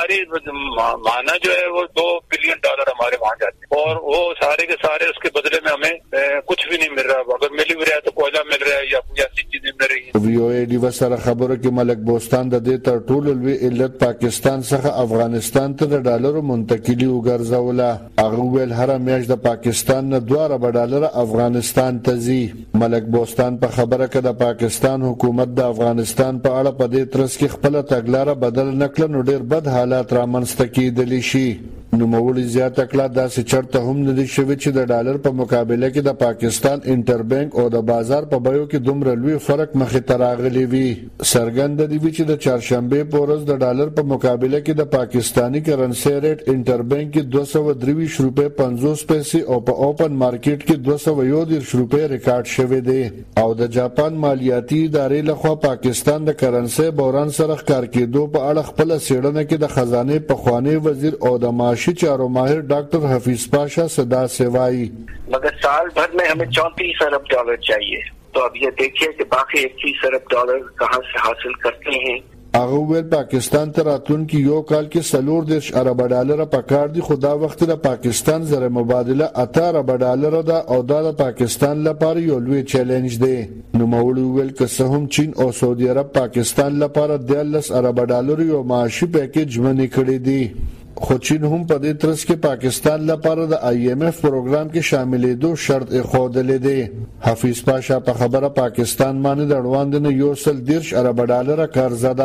हमारी माना जो है वो $2 बिलियन हमारे वहाँ जाते हैं और वो सारे के सारे उसके बदले में हमें कुछ भी नहीं मिल रहा अगर मिल भी रहा है तो कोयला मिल रहा है या कोई ऐसी चीजें मिल रही है VOA ډیو سره خبرو کې ملک بوستان د دې تر ټولو لوی علت پاکستان څخه افغانستان ته د ډالرو منتقلی وګرځوله هغه ویل هر میاشت د پاکستان نه $2 افغانستان ته ځي ملک بوستان په خبره کې د پاکستان حکومت د افغانستان په اړه په دې ترڅ کې خپل تګلارې بدل نکړه نو ډېر بد حالات رامنځته کېدلی شي نوموړي زیاته کړه داسې چرته هم نه دي شوي چې د ډالر په مقابله کې د پاکستان انټر بانک او د بازار په بیو کې دومره لوی فرق مخې ته راغلی وي څرګنده دي چې د چهارشنبې په ورځ د ډالر په مقابله کې د پاکستانی کرنسي ریټ انټر بانک کې 223 روپۍ 50 پیسې او په اوپن مارکیټ کې 211 روپۍ ریکارډ شوی دی او د جاپان مالیاتي ادارې لخوا پاکستان د کرنسي بحران سره ښکار کېدو په اړه خپل څېړنه کې د خزانه پخوانی وزیر او د معاشي चारों माहिर डॉक्टर हफीज पाशा सदा सेवाई मगर साल भर में हमें $34 अरब चाहिए तो अब ये देखिए कि बाकी $21 अरब कहाँ से हासिल करते हैं هغه ویل پاکستان ته راتلونکي یو کال کې $40 ارب پکار دي خو دا وخت د پاکستان زر مبادله $8 ده او دا د پاکستان لپاره یو لوی چیلنج دی نو مولوی ویل که څه هم چین او سعودي عرب پاکستان لپاره $10 ارب یو معاشي پیکیج منې کړی دی خو چین هم په دې ترڅ کې پاکستان لپاره د IMF پروګرام کې شاملېدو شرط ایښودلی دی حفیظ پاشا په خبره پاکستان باندې د اړوند نه $110 ارب قرضه ده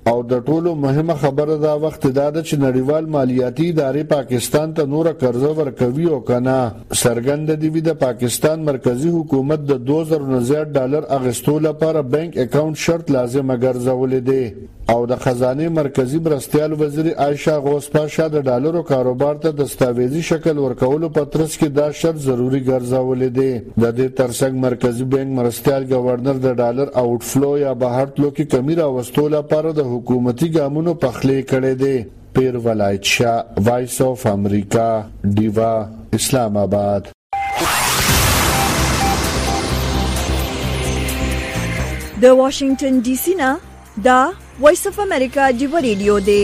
او د ټولو مهمه خبره دا وخت دا ده چې نړیوال مالیاتي ادارې پاکستان ته نور قرضه ورکوي او کنه. سرګند دی د پاکستان مرکزی حکومت د 2000 نه زیات ډالر اغستو لپاره بانک اکاونټ شرط لازم ګرځولې دی او د خزانه مرکزی مرستیال وزیر عائشہ غوث پاشا د ډالرو کاروبار ته دستاویزی شکل ورکولو په ترڅ کې دا شرط ضروری ګرځولې دی. د دې ترڅنګ مرکزی بانک مرستیال گورنر د ډالر آوټ فلو یا بهر تلو کې کمی راوستو لپاره د حکومتي ګامونو پخلی کړي دي. پیر ولایت شاه، وایس اف امریکا، دیوا، اسلام آباد. د واشنگټن ډي سي نه دا وایس اف امریکا دیوا ریډیو دی.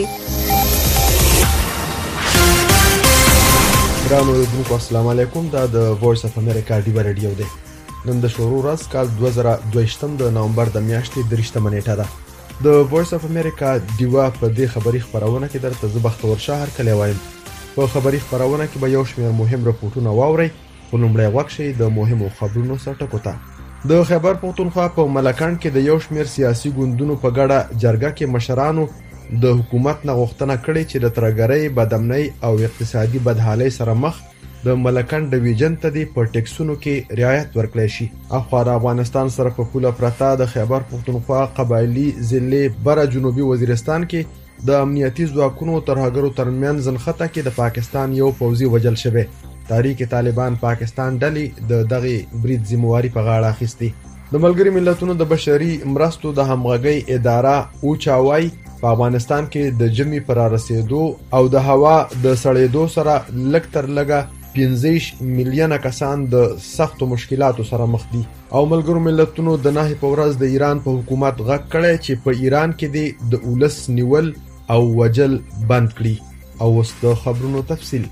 ګرانو اوریدونکو السلام علیکم. دا د وایس اف امریکا دیوا ریډیو دی. نن د شروع ورځ کال 2022 د نومبر د میاشتې 3 نیټه ده. د وایس اف امریکا دیوا په دې خبري خبرونه کې درته زبختور شهر کلی وایم. په خبري خبرونه کې به یو شمېر مهم راپورټونه واورئ. په لومړی وخت شي د مهمو خبرونو سره ټکوته. د خیبر پختونخوا په ملکان کې د یو شمېر سیاسي ګوندونو په ګډه جرګه کې مشرانو د حکومت نه غوښتنه کړې چې د ترګرۍ، بدامنۍ او اقتصادي بدحالۍ سره مخ د ملکان ډیویژن ته د په ټیکسونو کې رعایت ورکړي شي. اخوا د افغانستان سره په پوله پرتا د خیبر پختونخوا قبایلی ضلع بره جنوبي وزیرستان کې د امنیتي ځواکونو ترهګرو ترمنځ ځنخته کې د پاکستان یو پوځي وجل شوی. تحریک طالبان پاکستان ډلې د دغه برید ذمہواری په غاړه اخیستي. د ملګری ملتونو د بشري مرستو د همغږي اداره اوچاوي په افغانستان کې د جمی پر رسیدو او د هوا د سړېدو سره لږ تر لږه 15 میلیونه کسان د سختو مشکلاتو سره مخ دي او ملګرو ملتونو د نه په ورځ د ایران په حکومت غږ کړی چې په ایران کې د اولس نیول او وجل بند کړي. او اوس د خبرونو تفصیل.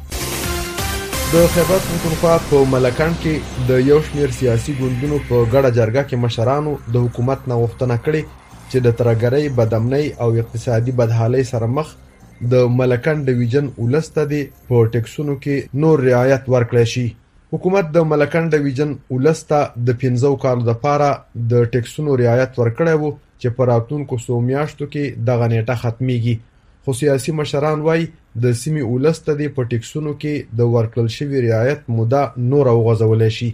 د خیبر پختونخوا په ملکان کې د یو شمېر سیاسي ګوندونو په ګډه جرګه کې مشرانو د حکومت نه غوښتنه کړې چې د ترګرۍ، بدامنۍ او اقتصادي بدحالۍ سره مخ د ملکان ډیویژن ولسته دی په ټیکسونو کې نور رعایت ورکړي شي. حکومت د ملکان ډیویژن ولسته د 15 کالو لپاره د ټیکسونو رعایت ورکړی وو چې په راتلونکو څو میاشتو کې دغه نیټه ختميږي. خو سیاسي مشران وایي د سیمې ولسته دی په ټیکسونو کې د ورکړل شوی رعایت موده نور وغځولای شي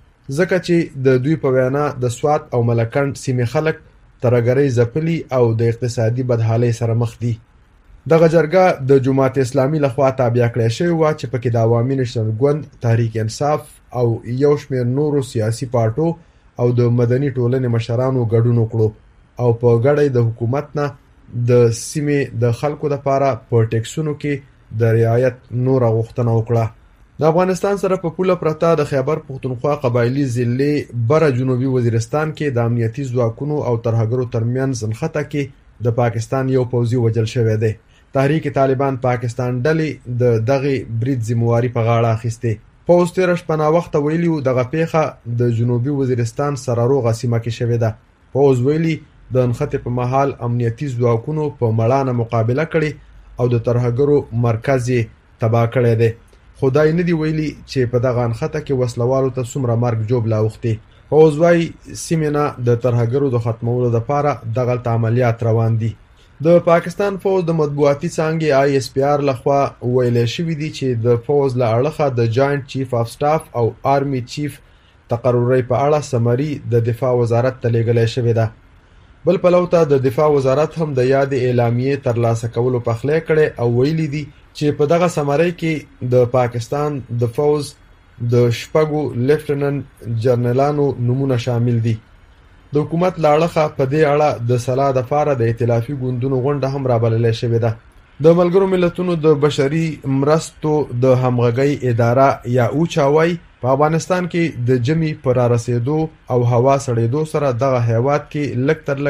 ځکه چې د دوی په وینا د سوات او ملکان سیمې خلک ترګرۍ ځپلي او د اقتصادي بدحالۍ سره مخ دي. دغه جرګه د جماعت اسلامي لخوا تابع کړې شوی و چې پکې د عوامي نشنل ګوند، تحریک انصاف او یو شمېر نورو سیاسي پارټو او د مدني ټولنې مشرانو ګډون وکړو او په ګډه د حکومت نه د سیمې د خلکو لپاره په ټیکسونو کې د رعایت نور غوښتنه وکړه. د افغانستان سره په پوله پرتا د خیبر پختونخوا قبایلی ضلع بره جنوبي وزیرستان کې د امنیتي ځواکونو او ترهګرو ترمنځ ځنخته کې د پاکستان یو پوځي وجل شوی دی. تحریک طالبان پاکستان ډلې د دغه برید ذمہواری په غاړه اخیسته. پوز تیر شپه وخت ویلیو دغه پیښه د جنوبي وزیرستان سره روغه سیمه کې شوې ده. پوز ویلی د انخته په محل امنیتي ځواکونو په مړانه مقابله کړي او د ترهګرو مرکز تباه کړی دی. خدای نه دی ویلي چې په دغه انخته کې وسلوالو ته څومره مرګ جوړ لاوختي. پوز وايي سیمه د ترهګرو د ختمولو لپاره دغه عملیات روان دي. د پاکستان فوج د مطبوعاتي څانګې ISPR لخوا ویل شوی دی چې د فوج له اړخه د جاینټ چیف اف سټاف او آرمي چیف تقرری په اړه سمري د دفاع وزارت ته لیږل شوی ده. بل پلوته د دفاع وزارت هم د یاد اعلامیې ترلاسه کولو په خله کړي او ویلي دي چې په دغه سمري کې د پاکستان د فوج د شپږو لیفټننټ جنرالانو نمونه شامل دي. د حکومت لاړخه په دې اړه د صلاح د فاره د ائتلافي ګوندونو غونډه هم رابلل شوې ده. د ملګرو ملتونو د بشري مرستو د همغږي اداره یا اوچاوي په افغانستان کې د جمی پر رسیدو او هوا سړېدو سره دغه هیواد کې لږ تر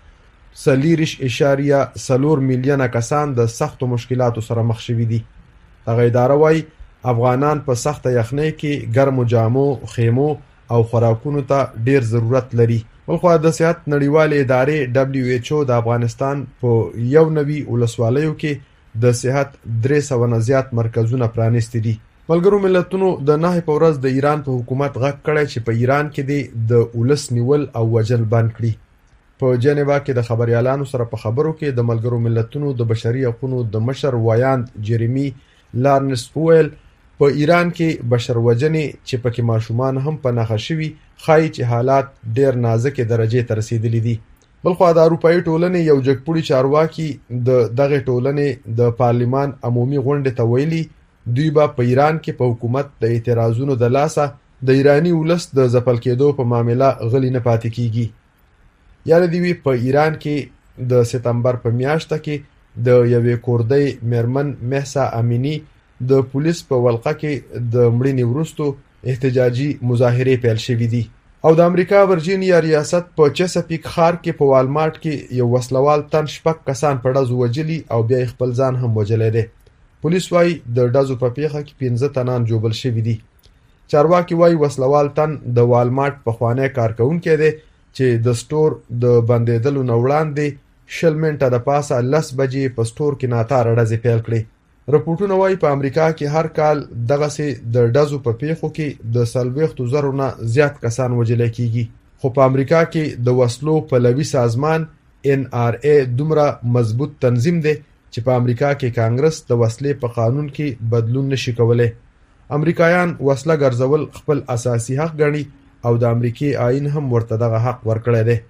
لږه 4.4 میلیونه کسان د سختو مشکلاتو سره مخ شوي دي. دغه اداره وايي افغانان په سخته یخنۍ کې ګرمو جامو، خیمو او خوراکونو ته ډیر ضرورت لري. بلخو د صحت نړیوالې ادارې WHO د افغانستان په یو نوي ولسوالیو کې د صحت 300 نه زیات مرکزونه پرانیستي دي. ملګرو ملتونو د نه په ورځ د ایران په حکومت غږ کړی چې په ایران کې د اولس نیول او وجل بند کړي. په جنیوا کې د خبريالانو سره په خبرو کې د ملګرو ملتونو د بشري حقوقو د مشر وایاند جيرمي لارنس وویل په ایران کې بشر وژنې چې پکې ماشومان هم په نښه شوي ښایي چې حالات ډېر نازکې درجې ته رسیدلي دي. بلخوا د اروپایي ټولنې یو جګپوړي چارواکي د دغه ټولنې د پارلمان عمومي غونډې ته ویلي دوی به په ایران کې په حکومت د اعتراضونو د لاسه د ایرانی ولس د ځپل کېدو په معاملې غلي نه پاتې کیږي. یاد دی وی په ایران کې د سپتمبر په میاشت کې د یوې کوردی میرمن مهسا امینی د پولیس په ولقه کې د مړینې وروسته احتجاجي مظاهره پیل شوې دي او د امریکا ورجینیا ریاست په چسپیک ښار کې په والمارت کې یو وسلوال تن شپږ کسان په ډزو وجلي او بیا خپل ځان هم وجلې دي. پولیس وايي د ډزو په پیښه کې 15 تنان جوړل شوي دي. چارواکي وايي وسلوال تن د والمارت په خوانه کارکونکو دی چې د سٹور د بندیدلو نه وړاندې 10 منټه د پاسه 10 بجې په سٹور کې ناتار ډزې پیل کړې. رپورټونه وايي په امریکا کې هر کال دغه سي د ډزو په پیښو کې د 40,000 نه زیات کسان وژل کیږي. خو په امریکا کې د وسلو پلوي سازمان NRA دومره مضبوط تنظیم دی چې په امریکا کې کانګرس د وسلې په قانون کې بدلون نشي کولای. امریکایان وسله ګرځول خپل اساسي حق ګڼي او د امریکای آئین هم ورته دغه حق ورکړی دی.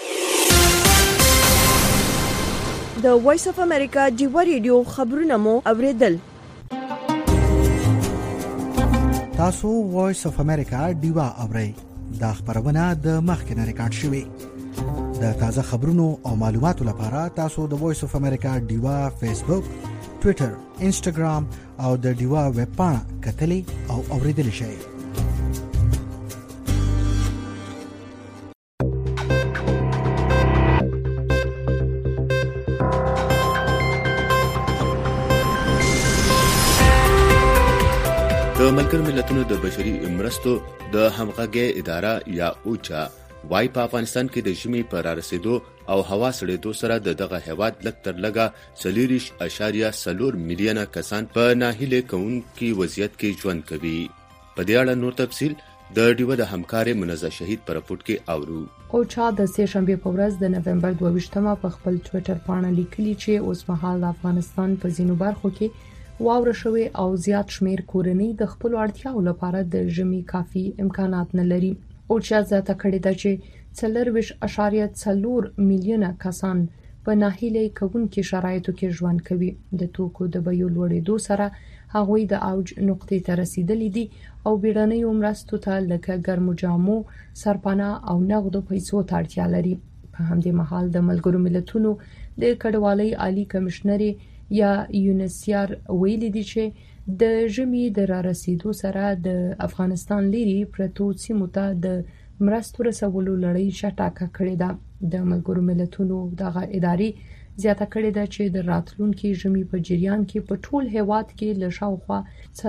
د وایس اف امریکا ډیوا ریډیو خبرونه مو اوریدل. تاسو وایس اف امریکا ډیوا اورئ. دا خبرونه د مخکنه ریکارډ شوې. د تازه خبرونو او معلوماتو لپاره تاسو د وایس اف امریکا ډیوا فیسبوک، ټوئیټر، انسټاګرام او د ډیوا ویب پاڼه کتلی او اوریدل شئ. د ملګرو ملتونو د بشري مرستو د همغږي اداره یا اوچا وايي په افغانستان کې د ژمي پر رسیدو او هوا سړېدو سره دغه هیواد لږ تر لږه 4.4 میلیونه کسان په ناهیلي کوونکي وضعیت کې ژوند کوي. په دې اړه نور تفصیل د ډیوه د همکارې منزه شهید پر رپورټ کې اورو. اوچا د سه شنبه په ورځ د نومبر 22 په خپل ټوئیټر باندې لیکلي چې اوس مهال د افغانستان په ځینو برخو کې واوره شوی او زیات شمیر کورنۍ د خپل اړتیاو لپاره د ژمي کافي امکانات نه لري. اوچا زیاته کړې ده چې 4.4 میلیونه کسان په ناهیلي کوونکي شرایطو کې ژوند کوي. د توکو د بیو لوړېدو سره هغوی د اوج نقطې ته رسیدلي دي او بیړنیو مرستو ته لکه ګرمو جامو، سرپناه او نغدو پیسو ته اړتیا لري. په همدې مهال د ملګرو ملتونو د کډوالۍ عالی کمشنر یا یونسیار ویلي دي چې د ژمي د را رسیدو سره د افغانستان لري پرتو سیمو ته د مرستو رسولو لړۍ چټکه کړې ده. د ملګرو ملتونو دغه ادارې زیاته کړې ده چې د راتلونکي ژمي په جریان کې په ټول هیواد کې له شاوخوا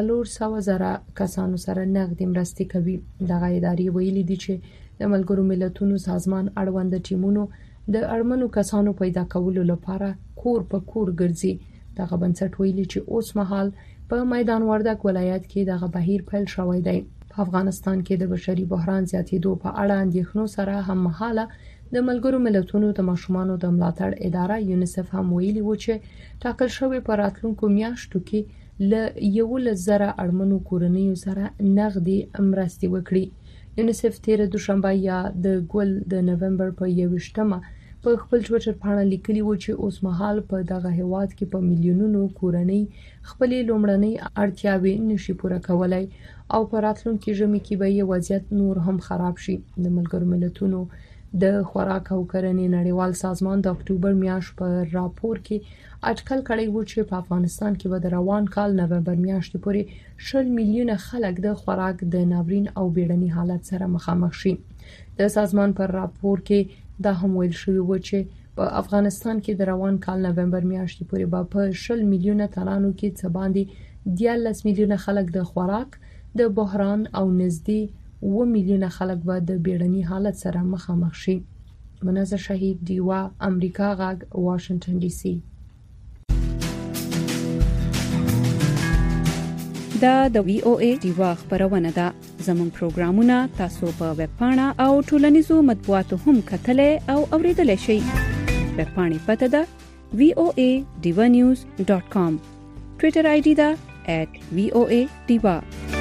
400,000 کسانو سره نغدي مرستې کوي. دغه ادارې ویلي دي چې د ملګرو ملتونو سازمان اړوند ټیمونو د اړمنو کسانو پیدا کولو لپاره کور په کور ګرځي. دغه بنسټ ویلي چې اوس مهال په میدان وردګ ولایت کې دغه بهیر پیل شوی دی. په افغانستان کې د بشري بحران زیاتېدو په اړه اندېښنو سره هم مهاله د ملګرو ملتونو د ماشومانو د ملاتړ اداره یونیسف هم ویلي و چې ټاکل شوی په راتلونکو میاشتو کې له 11,000 اړمنو کورنیو سره نغدي مرستې وکړي. یونیسف تیر دوشنبه یا د ګل د نومبر په 21مه په خپل ټوئیټر باندې لیکلي و چې اوس مهال په دغه هیواد کې په میلیونونو کورنۍ خپلې لومړنۍ اړتیاوې نشي پوره کولای او په راتلونکي ژمي کې به یې وضعیت نور هم خراب شي. د ملګرو ملتونو د خوراک او کرنې نړیوال سازمان د اکتوبر میاشت په راپور کې اټکل کړی و چې په افغانستان کې به د روان کال نومبر میاشتې پورې 10 میلیونه خلک د خوراک د ناورین او بیړني حالت سره مخامخ شي. د سازمان پر راپور کې دا هم ویل شوی و چې په افغانستان کې د روان کال نومبر میاشتې پورې به په 10 میلیونه تنانو کې څه باندې 14 میلیونه خلک د خوراک د بحران او نږدې 7 میلیونه خلک به د بیړني حالت سره مخامخ شي. منزه شهید ډیوا امریکا غږ واشنگټن ډي سي. دا د وی او ای ډیوا خبرونه ده. زموږ پروګرامونه تاسو په ویب پاڼه او ټولنیزو مطبوعاتو هم کتلای او اوریدلای شئ. ویب پاڼې پته ده voanews.com. ټویټر آی ډي ده @voa_diva.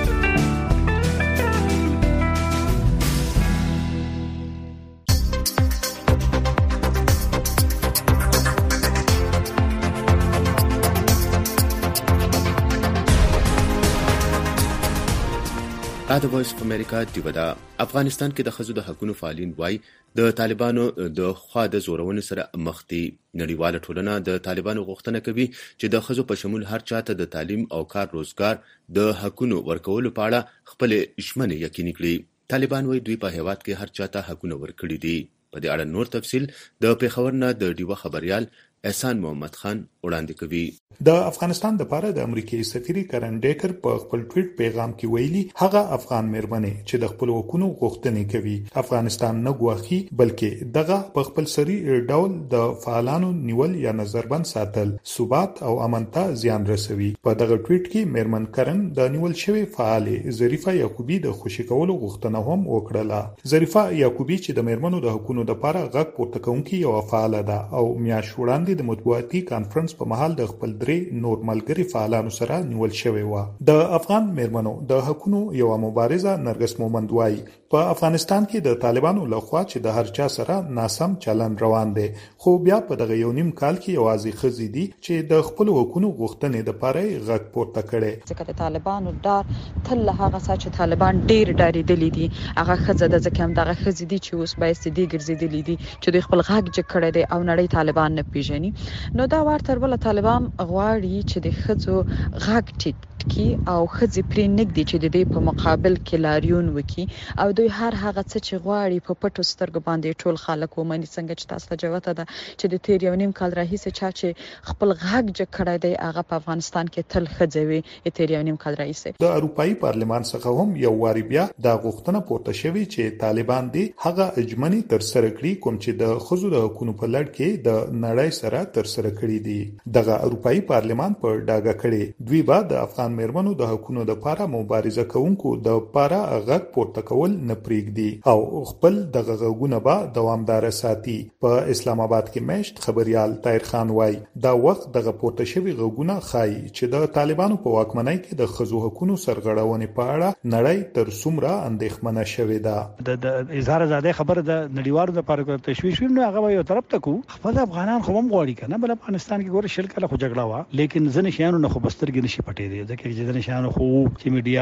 د وایس اف امریکا دیو دا افغانستان کې د ښځو د حقوقو فعالین وایي د طالبانو د خوا د زورونې سره مخ دي. نړیواله ټولنه د طالبانو غوښتنه کوي چې د ښځو په شمول هر چاته د تعلیم او کار روزګار د حقوقو ورکولو په اړه خپل ژمنې یقیني کړي. طالبان وایي دوی په هیواد کې هر چاته حقوق ورکړي دي. په دې اړه نور تفصیل د پیښور نه د ډیوه خبريال احسان محمد خان وړاندې کوي. د افغانستان لپاره د امریکایي سفیر کرن ډیکر په خپل ټویټ پیغام کې ویلي هغه افغان مېرمنې چې د خپل حقوقو غوښتنې کوي افغانستان نه ګواخي بلکې دغه په خپل سری ډول د فعالانو نیول یا نظربند ساتل ثبات او امن ته زیان رسوي. په دغه ټویټ کې مېرمن کرن د نیول شوی فعالې ظریفه یعقوبی د خوشی کولو غوښتنه هم وکړه. ظریفه یعقوبی چې د مېرمنو د حقوقو لپاره غږ پورته کوونکې یو فعاله ده او میاشت وړاندې د مطبوعاتي کانفرنس په مهال د خپل نور ملګری فعالانو سره نیول شوی و. د افغان مېرمنو د حقوقو یو مبارزه نرګس مومند وایي په افغانستان کې د طالبانو لخوا چې د هر چا سره ناسم چلن روان دی خو بیا په دغه یو نیم کال کې یوازې خزې دي چې د خپل حقوقو غوښتنې د پاره غږ پورته کړي. ځکه د طالبانو ډار تل هغه څه چې طالبان ډیر ډاریدلې دي هغه خزه د ځکه هم دغه خزې دي چې اوس به سدي ګرځېدلې دي چې د خپل غږ جګ کړي دي او نړۍ طالبان نه پیژني. نو دا ورته ول طالبان غواړي چې د خزو غږ ټیک کی او خزې پرې نګدي چې د دې په مقابل کې لاریون وکي او دوی هر هغه څه چې غواړي په پټو سترګو باندې ټول خلک ومني. څنګه چې تاسو ته جوته ده چې د تیر یو نیم کال راهیسه چې خپل غږ جګ کړی دی هغه په افغانستان کې تل خځوي. تیر یو نیم کال راهیسه د اروپאי پارلمان څخه هم یو واری بیا د غوښتنه پورته شوې چې طالبان دي هغه اجمنی تر سره کړي کوم چې د خزو د حقوقو په لړ کې د نړۍ سره تر سره کړي دي. دغه اروپאי پارلمان پر ډاګه کړي دوی به د افغان مېرمنو د حقوقو لپاره مبارزه کوونکو د لپاره غږ پورته کول نه پریږدي او خپل دغه غږونه به دوامدار ساتي. په اسلام آباد کې مشت خبريال طاهر خان وایي دا وخت دغه پورته شوی غږونه خایي چې د طالبانو په واکمنۍ کې د خزو حقوقو سرغړونې په اړه نړۍ تر څومره اندېښمنه شوې ده. د اظهار آزادۍ خبره د نړیوالو لپاره تشویش وینو هغه یو طرف ته کو خپل افغانان خو هم غواړي کنه بل افغانستان کې ګوره شل کله خو جګړه وا لیکن ځنه شیانو نه خو بسترګې نشي پټې دي ځکه چې ځنه شیانو خو چې میډیا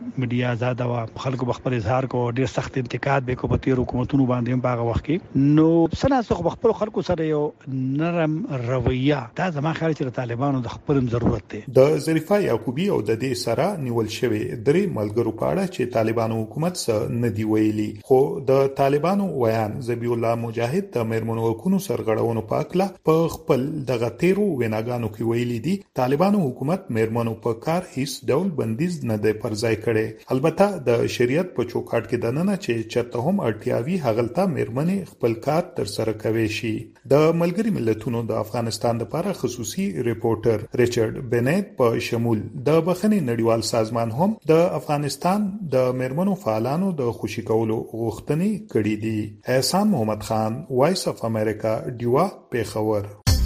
آزاد وا خلکو خپل اظهار کو ډیر سخت انتقاد به کو په تیر حکومتونو باندې هم باغه وخت کې نو سناسو خپل خلکو سره یو نرم رویه دا زما خیال چې طالبانو د خپل ضرورت دی. د ظریفه یعقوبی او د دې سره نیول شوی درې ملګرو په اړه چې طالبانو حکومت سره نه دی ویلي خو د طالبانو ویان ذبیح الله مجاهد د مېرمنو حقوقو سرغړونو په اړه په خپل دغه تیرو ویناګانو کې ویلي دي طالبانو حکومت مېرمنو په کار هیڅ ډول بندیز نه دی پرځای کړي. البته د شریعت په چوکاټ کې دننه چې چرته هم اړتیاوي هغلته مېرمنې خپل کار تر سره کوي شي. د ملګری ملتونو د افغانستان لپاره خصوصي ریپورټر ریچارډ بنیت په شمول د بخښنې نړیوال سازمان هم د افغانستان د مېرمنو فعالانو د خوشی کولو غوښتنې کړې دي. احسان محمد خان وایس اف امریکا ډیوا پیښور.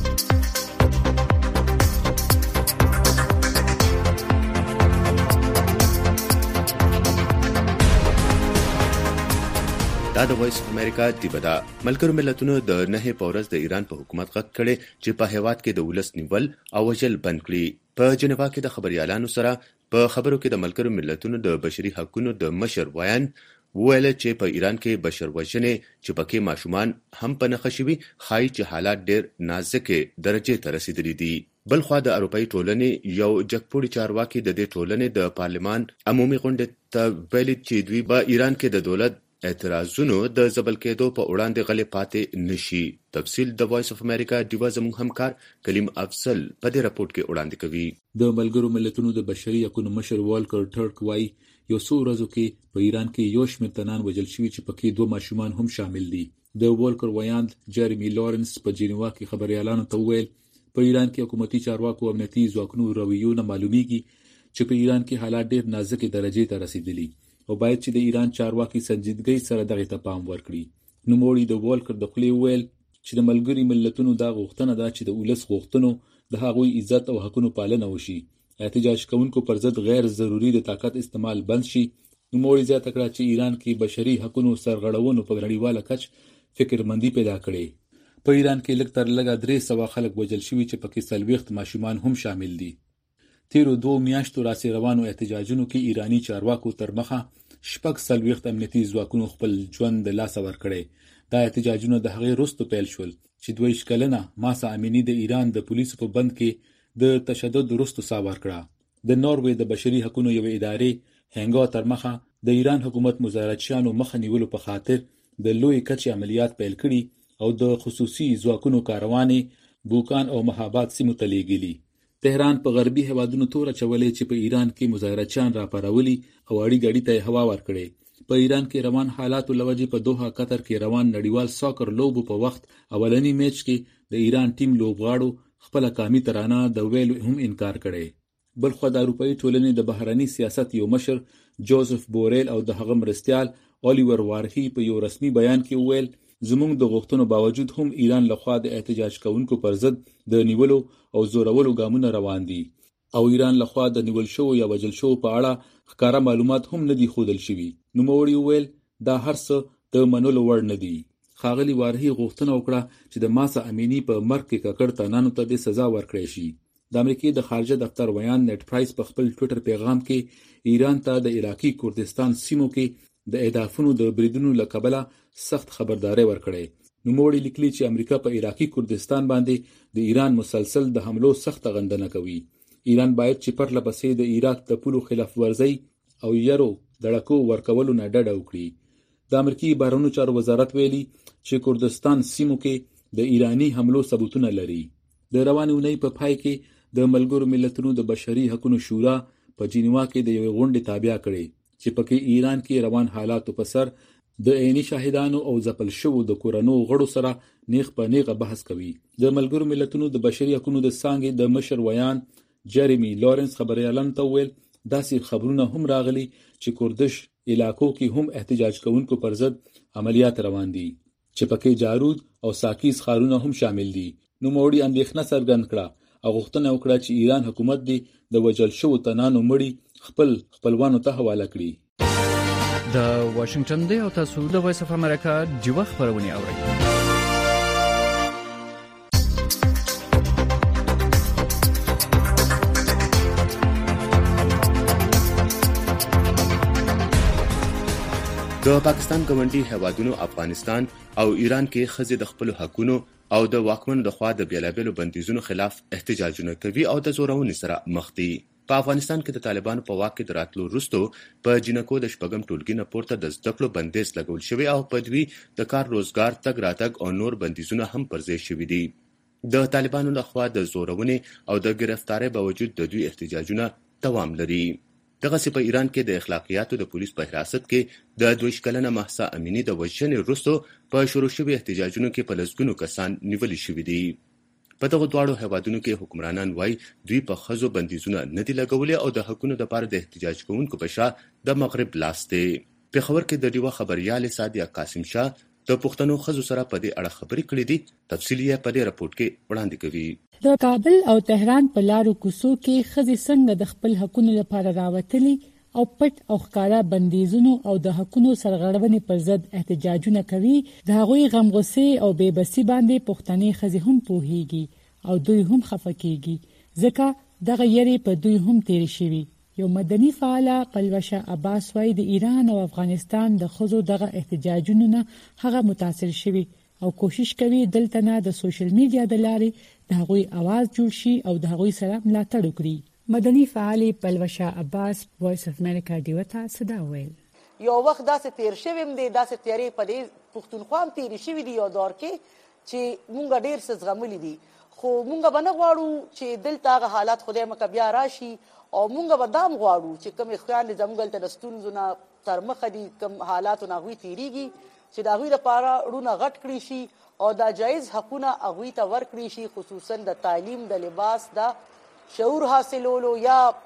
دا د وایس اف امریکا دیو دا ملګرو ملتونو د نه پورز د ایران په حکومت غږ کړي چې په هیواد کې د ولس نیول او وژل بند کړي. په جنیوا کې د خبريالانو سره په خبرو کې د ملګرو ملتونو د بشري حقوقو د مشر ویان ویل چې په ایران کې بشر وژنې چې پکې ماشومان هم په نښه شوي خای چې حالات ډېر نازکه درجه ته رسیدلي دي. بلخوا د اروپאי ټولنې یو جګپوړي چارواکي د دې ټولنې د پارلمان عمومي غونډې ته ویل چې دوی به ایران کې د دولت اعتراضونو د زبل کېدو په وړاندې غلې پاتې نشي. تفصیل د وایس اف امریکا دیوا زموږ همکار کلیم افضل په دې راپورټ کې وړاندې کوي. د ملګرو ملتونو د بشري حقوقو مشر والکر ټرک وايي یو څو ورځې کې په ایران کې یو شمېر تنان وژل شوي چې پکې 2 ماشومان هم شامل دي. د والکر ویاند جيرمي لورنس په جنیوا کې خبريالانو ته ویل په ایران کې حکومتي چارواکو امنیتي ځواکونو رویو نه معلومیږي چې په ایران کې حالات ډېر نازکې درجې ته رسیدلي او باید چې د ایران چارواکي سنجیدګۍ سره دغه ته پام ورکړي. نوموړي د والکر د خولې وویل چې د ملګري ملتونو دا غوښتنه ده چې د ولس غوښتنو د هغوی عزت او حقوقو پالنه وشي. احتجاج کوونکو پر ضد غیر ضروري د طاقت استعمال بند شي. نوموړي زیاته کړه چې ایران کې بشري حقوقو سرغړونو په نړیواله کچ فکرمندي پیدا کړې. په ایران کې لږ تر لږه 300 خلک وژل شوي چې پکې 40 ماشومان هم شامل دي. تیرو 2 میاشتو راسي روانو احتجاجونو کې ایرانی چارواکو تر مخه 40 امنیتي ځواکونو خپل ژوند د لاس ور کړی. دا احتجاجونه د هغې وروسته پیل شول چې 22 کلنه ماسا امینی د ایران د پولیسو په بند کې د تشدد وروسته ساه ورکړه. د ناروې د بشري حقوقو یو ادارې هنګا تر مخه د ایران حکومت مظاهراتچیانو مخه نیولو په خاطر د لوی کچې عملیات پیل کړي او د خصوصي ځواکونو کاروانې بوکان او مهاباد سیمو ته لیږلي. تهران په غربي هوادونو تور اچولې چې په ایران کې مظاهراتچیان راپارولي او اړي ګاډي ته هوا ورکړي. په ایران کې روان حالاتو لوجې په دوحه قطر کې روان نړیوال ساکر لوبو په وخت اولنی میچ کې د ایران ټیم لوبغاړو خپل قامي ترانه د ویلو هم انکار کړي. بلخو د اروپאי ټولنې د بهرني سیاست یو مشر جوزف بوریل او د هغه مرستيال الیور وارهی په یو رسمي بیان کې وویل زموږ د غوښتنو باوجود هم ایران لخوا د احتجاج کوونکو پر ضد د نیولو او زورولو ګامونه روان دي او ایران لخوا د نیول شو یا وژل شو په اړه ښکارا معلومات هم نه دي ښودل شوي. نوموړي وویل دا هر څه د منلو وړ نه دي. ښاغلي وارهی غوښتنه وکړه چې د ماسا امینی په مرګ کې ککړ تنانو ته د سزا ورکړي شي. د امریکای د خارجه دفتر ویان نت پرایس په خپل ټوئیټر پیغام کې ایران ته د عراقي کردستان سیمو کې د اهدافونو د بریدونو لکبله سخت خبرداري ورکړي. نوموړي لیکلي چې امریکا په عراقي کردستان باندې د ایران مسلسل د حملو سخت غندنه کوي. ایران باید چې پرله پسې د عراق د پولو خلاف ورزي او یرو دړکو ورکولو نه ډډه وکړي. د امریکای بهرنیو چارو وزارت ویلي چې کردستان سیمو کې د ایرانی حملو ثبوتونه لري. د روانې اونۍ په پای کې د ملګرو ملتونو د بشري حقوقو شورا په جنیوا کې د یو غونډې تابع کړي چې پکې ایران کې روان حالاتو په سر د عیني شاهدانو او ځپل شوو د کورونو غړو سره نیغ په نیغه بحث کوي. د ملګرو ملتونو د بشري حقوقو د څانګې د مشر ویان جریمی لارنس خبريالان ته ویل داسې خبرونه هم راغلي چې کردش علاقو کې هم احتجاج کوونکو پر ضد عملیات روان دي چې پکې جارود او ساکیز ښارونه هم شامل دي. نوموړي اندېښنه څرګند کړه او غوښتنه وکړه چې ایران حکومت دې د وژل شوو تنانو مړي خپلوانو ته حواله کړي. د واشنگټن دی او تاسو د وایس اف امریکا ډیوه خبرونه اورئ. د پاکستان ګوندي هیوادونو افغانستان او ایران کې ښځې د خپل حقوقو او د واکمنو د خوا د بیلابیلو بندیزونو خلاف احتجاجونه کوي او د زورونې سره مخ دي. په افغانستان کې د طالبانو په واک کې د راتلو وروسته په جنکو د شپږم ټولګي نه پورته د زده کړو بندیز لګول شوی او په دوی د کار روزګار تګ راتګ او نور بندیزونه هم پر ځای شوي دي. د طالبانو لخوا د زورونې او د گرفتاری باوجود د دوی احتجاجونه دوام لري. دغه په ایران کې د اخلاقیاتو د پولیس په حراست کې د 22 کلنه مهسا امینی د وژنې وروسته په شروع شوي احتجاجونو کې په لسګونو کسان نیول شوي دي. په دغه دواړو هیوادونو کې حکمرانان وایي دوی په ښځو بندیزونه نه دي لګولي او د حقوقو لپاره د احتجاج کوونکو په شا د مغرب لاس دی. پېښور کې د ډیوه خبريال سادیا قاسم شاه د پښتنو ښځو سره په دې اړه خبرې کړې دي. تفصیلی په دې راپورټ کې وړاندې کوي. د کابل او تهران په لارو کوڅو کې ښځې څنګه د خپل حقوقو لپاره راوتلي او پټ او ښکارا بندیزونو او د حقوقو سرغړونې پر ضد احتجاجونه کوي. د هغوی غم غصې او بېبسي باندې پښتنې ښځې هم پوهیږي او دوی هم خفه کیږي ځکه دغه یری په دوی هم تیر شوی. یو مدني فعال پلوشه عباس وايي د ایران او افغانستان د ښځو دغه احتجاجونو نه هغه متاثر شوی او کوشش کوي دلته نه د سوشل میډیا د لارې د هغوی आवाज جوړ شي او د هغوی سره ملاتړ وکړي. مدني فعال پلوشه عباس وایس اف امریکا دیوتا صدا ویل یو وخت داسې تیر شویم دی داسې تیاری په دې پښتونخوا هم تیر شوی دی یو دور کې چې مونږ ډیر څه زغملي دي خو مونږ به نه غواړو چې دلته هغه حالات خدای مکه بیا راشي او مونږ به دام غواړو چې کوم خیال زموږ ته ستونزو نه تر مخه دي کوم حالاتو نه غوي تیریږي چې دا غوي لپاره ړونه غټ کړی شي او دا جایز حقونه غوي ته ورکړي شي خصوصا د تعلیم د لباس د شعور حاصلولو یا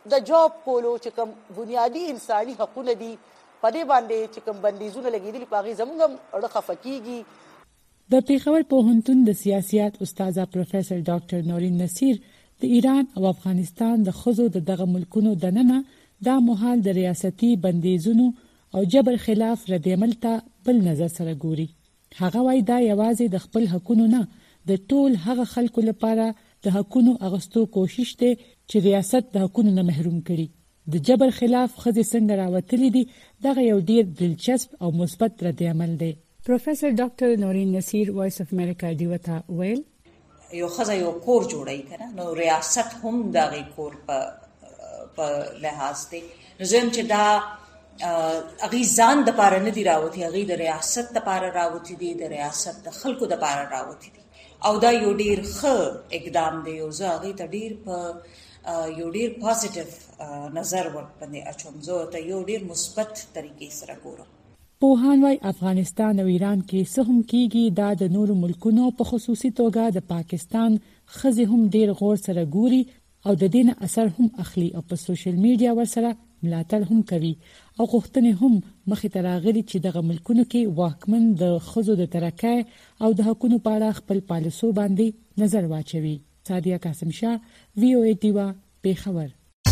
د جاب کولو چې کوم بنیادی انساني حقوقونه دي په دې باندې چې کوم بندیزونه لګېدلي په هغې زموږ هم اړه خفه کېږي. د پېښور پوهنتون د سیاسیات استاده پروفیسر ډاکټر نورین نصیر د ایران او افغانستان د ښځو د دغه ملکونو دننه دا مهال د ریاستي بندیزونو او جبر خلاف ردعمل ته بل نظر سره ګوري. هغه وايي دا یوازې د خپل حقونو نه د ټول هغه خلکو لپاره د حقونو اغوستو کوشش دی چې ریاست د حقونو نه محروم کړي. د جبر خلاف ښځې څنګه راوتلي دي دغه یو ډیر دلچسپ او مثبت ردعمل دی. پروفیسر ډاکټر نورین نصیر وایس اف امریکا دیوتا ویل یو ښځه یو کور جوړوي کنه نو ریاست هم دغه کور په لحاظ دی. نو زم چې دا اغي ځان د پاره نه دی راوتی اغي د ریاست د پاره راوتی دي د ریاست د خلکو د پاره راوتی دي او دا یو ډیر ښه اقدام دی او زه اغي ته ډیر په یو ډیر پوزټیو نظر ورپندې اچوم زه ته یو ډیر مثبت طریقې سره ګورم. پوهان وايي افغانستان او ایران کې څه هم کېږي دا د نورو ملکونو په خصوصي توګه د پاکستان ښځې هم ډیر غور سره ګوري او د دې نه اثر هم اخلي او په سوشل میډیا ورسره ملاتړ هم کوي او غوښتنې هم مخې ته راغلي چې دغه ملکونو کې واکمن د ښځو د ترقۍ او د حقونو په اړه خپل پالیسو باندې نظر واچوي. سادیا قاسم شاه وی او ای ډیوا پېښور.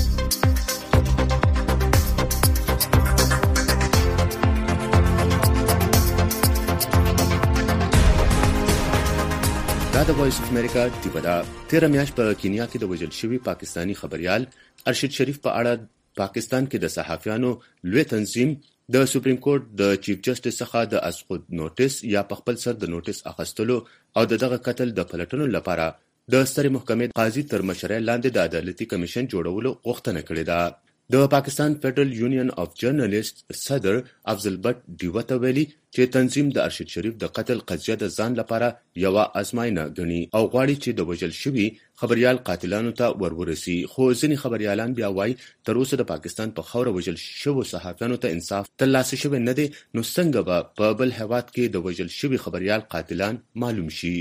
دا د وایس اف امریکا ډیوا ده. 13 میاشت په کینیا کې د وژل شوي پاکستانی خبريال ارشد شریف په اړه پاکستان کې د صحافیانو لوی تنظیم د سپریم کورټ د چیف جسټس څخه د اسقط نوټس یا په خپل سر د نوټس اخیستلو او دغه قتل د پلټنو لپاره د سترې محکمې قاضي تر مشرۍ لاندې د عدالتي کمیشن جوړولو غوښتنه کړې ده. د پاکستان فدرل یونین اف جرنالیست صدر افضل بٹ ډیوه ته ویلي چې تنظیم د ارشد شریف د قتل قضیه د ځان لپاره یو ازموینه ګڼي او غواړي چې د وژل شوي خبريال قاتلانو ته ورورسي. خو ځینې خبريالان بیا وایي تر اوسه د پاکستان په خاوره وژل شوو صحافیانو ته انصاف ترلاسه شوی نه دی، نو څنګه به په بل هیواد کې د وژل شوي خبريال قاتلان معلوم شي.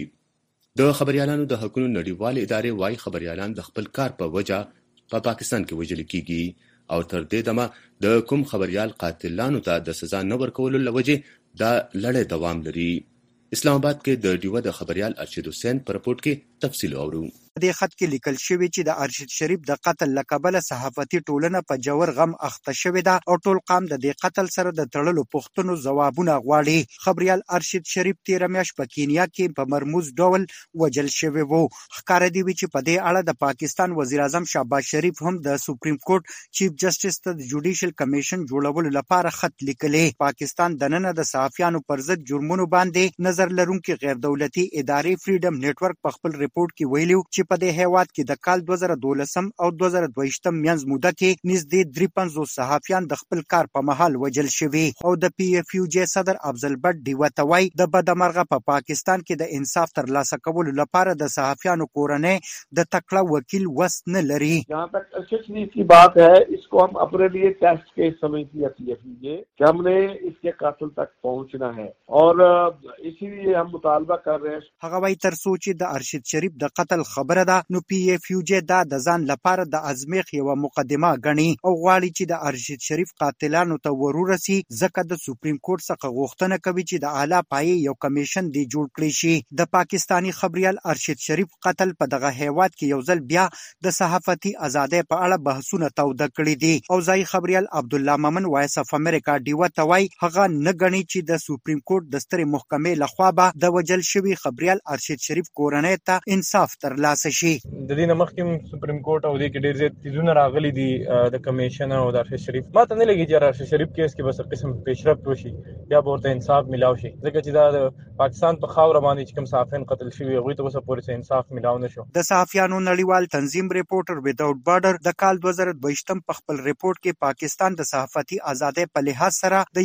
د خبريالانو د حقوقو نړیوال ادارې وايي خبريالان د خپل کار په وجه په پاکستان کې وژل کیږي او تر دې دمه د کوم خبريال قاتلانو ته د سزا نه ورکولو لوجه دا لړۍ دوام لري. اسلام آباد کې د ډیوه د خبريال ارشد حسین پر رپورت کې تفصیل اورو. دې خط کې لیکل شوی چې د ارشد شریف د قتل لقبله صحافتي ټولنه په جوړ غم اخته شوې ده او ټول قام د دې قتل سره د تړلو پوښتنو ځوابونه غواړي. خبريال ارشد شریف 13 میاشت په کینیا کې په مرموز ډول وژل شوی وو. ښکاره دی چې په دې اړه د پاکستان وزیر اعظم شهباز شریف هم د سپریم کورټ چیف جسټس ته د جوډیشل کمیشن جوړولو لپاره خط لیکلی. پاکستان دننه د صحافیانو پر ضد جرمونو باندې نظر لرونکي غیر دولتي ادارې فریډم نتورک په خپل ریپورت کې ویلي چې په دې هیواد کې د کال 2012 او 2022 میانځ موده کې نږدې 53 صحافیان د خپل کار په مهال وژل شوي او د پی اف یو جی صدر افضل بٹ ډیوه ته وایي د بدمرغه په پاکستان کې د انصاف ترلاسه کولو لپاره د صحافیانو کورنۍ د تکړه وکیل وس نه لري. जहाँ तक अर्शद शरीफ की बात है इसको हम अपने लिए टेस्ट केस समझती है कि हमने इसके कातिल तक पहुंचना है और इसीलिए हम मुतालबा कर रहे हैं. هغه وايي تر څو چې د ارشد شریف د قتل خبره ده نو پی اف یو جی دا د ځان لپاره د ازمیخ یو مقدمه غني او غواړي چې د ارشد شریف قاتلانو ته ورورسي ځکه د سپریم کورټ څخه غوښتنه کوي چې د اعلی پای یو کمیشن دی جوړ کړي شي. د پاکستانی خبريال ارشد شریف قتل په دغه هیواد کې یو ځل بیا د صحافتي ازادۍ په اړه بحثونه توده کړي دي او ځای خبريال عبد الله مومن وایس اف امریکا ډیوه ته وایي هغه نه غني چې د سپریم کورټ د سترې محکمې لخوا به د وجل شوی خبريال ارشد شریف کورنۍ ته انصاف ترلاسه شي. د دې مخکې سپریم کورټ او د کې ډېر زیات تیزونه راغلي دي د کمیشن او د ارشد شریف ماته نه لګي چې ارشد شریف کیس کې بس قسم پیشرفت وشي یا به ورته انصاف ملاو شي ځکه چې دا د پاکستان په خاوره باندې چې کوم صحافین قتل شوي هغوی ته اوسه پورې انصاف ملاو نه شو. د صحافیانو نړیوال تنظیم ریپورټر وداوټ بارډر د کال 2022 په خپل ریپورت کې پاکستان د صحافتي ازادۍ په لحاظ سره د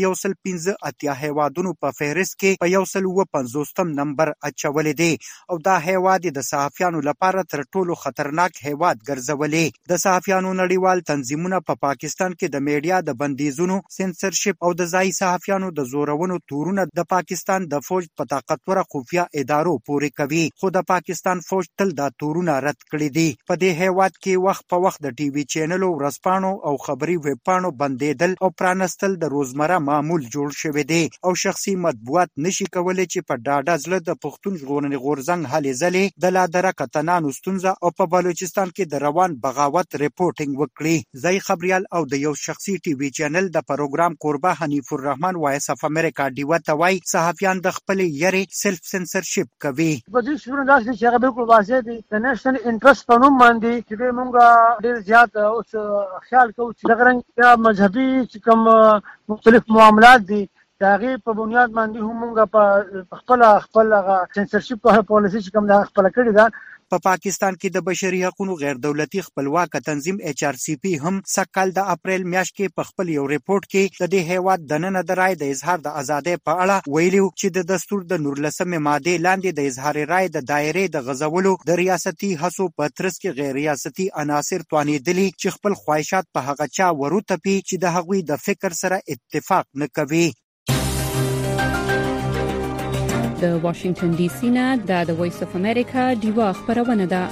115 هیوادونو په فهرست کې په 150 نمبر اچولې دی او دا هیواد د صحافیانو لپاره لپاره تر ټولو خطرناک هیواد ګرځولې. د صحافیانو نړیوال تنظیمونه په پاکستان کې د میډیا د بندیزونو، سنسرشپ او د ځایي صحافیانو د زورونو تورونه د پاکستان د فوج په طاقتوره خفیه ادارو پورې کوي، خو د پاکستان فوج تل دا تورونه رد کړي دي. په دې هیواد کې وخت په وخت د ټي وي چینلو، ورځپاڼو او خبري ویب پاڼو بندیدل او پرانستل د روزمره معمول جوړ شوی دی او شخصي مطبوعات نشي کولای چې په ډاډه زړه د پښتون ژغورنې غورځنګ هلې ځلې د لادره کتنانو ستونزه او په بلوچستان کې د روان بغاوت ریپورټینګ وکړي. ځای خبريال او د یو شخصي ټي وي چینل د پروګرام کوربه حنیف الرحمن وایس اف امریکا ډیوه ته وایي صحافیان د خپل یری سلف سنسرشپ کوي. په دې شورا داسې چې هغه بالکل واضح دي د نېشنل انټرست په نوم باندې چې موږ ډېر زیات اوس خیال کوو چې دغه رنګ مذهبي چې کوم مختلف معاملات دي د هغې په بنیاد باندې هم موږ خپل سنسرشپ پالیسي چې کوم د خپله کړې ده. په پاکستان کې د بشري حقوقو غیر دولتي خپلواک تنظیم HRCP هم سکهال د اپریل میاشت کې په خپل یو ریپورت کې د دې هیواد دننه د رای د اظهار د ازادۍ په اړه ویلي چې د دستور د 19 ماده لاندې د اظهار رای د دایرې د غځولو د ریاستي هڅو په ترڅ کې غیر ریاستي عناصر توانېدلي چې خپل خواهشات په هغه چا وروتپي چې د هغوی د فکر سره اتفاق نه کوي. د واشنگټن ډي سي نه د وایس اف امریکا ډیوا خبرونه ده.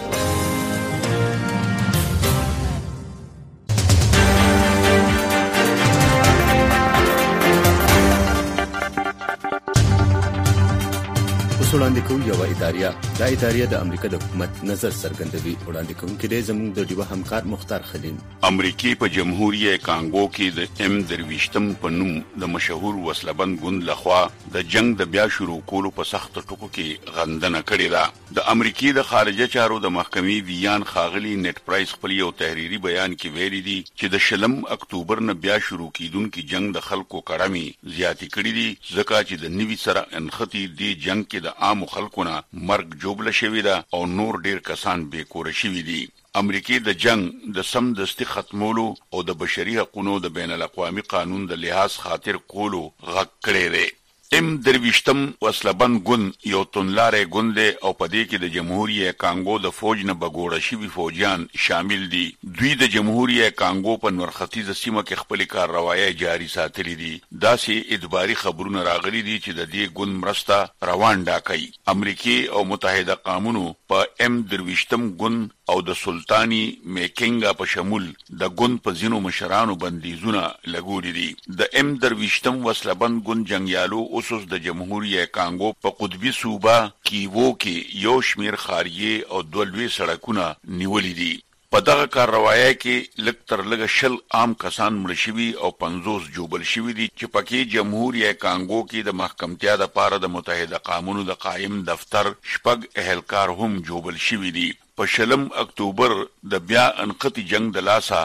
وړاندې کوي یو ادارې د امریکا د حکومت نظر څرګندوي. وړاندې کوونکی دی زموږ د ډیوا همکار مختار خلیل. امریکای په جمهوریت کانګو کې د M23 په نوم د مشهور وسلبند ګوند لخوا د جنگ د بیا شروع کولو په سخت ټکو کې غندنه کړې ده. د امریکای د خارجه چارو د محکمې ویان خاغلی نت پرایس خپل یو تحریری بیان کې ویلي دي چې د شلم اکتوبر نه بیا شروع کیدونکو جنگ د خلکو کړمي زیاتی کړې دي ځکه چې د نوي سره انختی دی جنگ کې د عام خلکو نه مرګ جوړل شوی ده او نور ډیر کسان بے کور شوی دي. امریکای د جنگ د سم دستي ختمولو او د بشري حقوقو د بین الاقوامي قانون د لحاظ خاطر کولو غږ کړی دی. M23 وسلبند ګوند یو تونلارې ګوند او په دې کې د جمهوریت کانګو د فوج نه بګوړه شوی فوجیان شامل دي. دوی د جمهوریت کانګو په نورختیزه سیمه کې خپل کارروایي جاری ساتلي دي. داسې ادباري خبرونه راغلي دي چې د دې ګوند مرسته روان ډاکي. امریکای او متحده قومونو په M23 ګوند او د سلطانی میکینګا په شمول د ګوند په ځینو مشرانو بندیزونه لګولي دي. د M23 وسلبند ګوند جنگیالو اوس د جمهوریت کانګو په قطبی صوبه کیوو کې یو شمیر خاریه او دولوي سړکونه نیولې دي. په دغه کارروایي کې لږ تر لږه 100 عام کسان مړ شوي او 50 جوبل شوي دي چې پکې جمهوریت کانګو کې د محکمتیا د پاره د متحده قومونو د قائم دفتر شپږ اهلکار هم جوبل شوي دي. په شلم اکتوبر د بیا انقطی جنگ د لاسا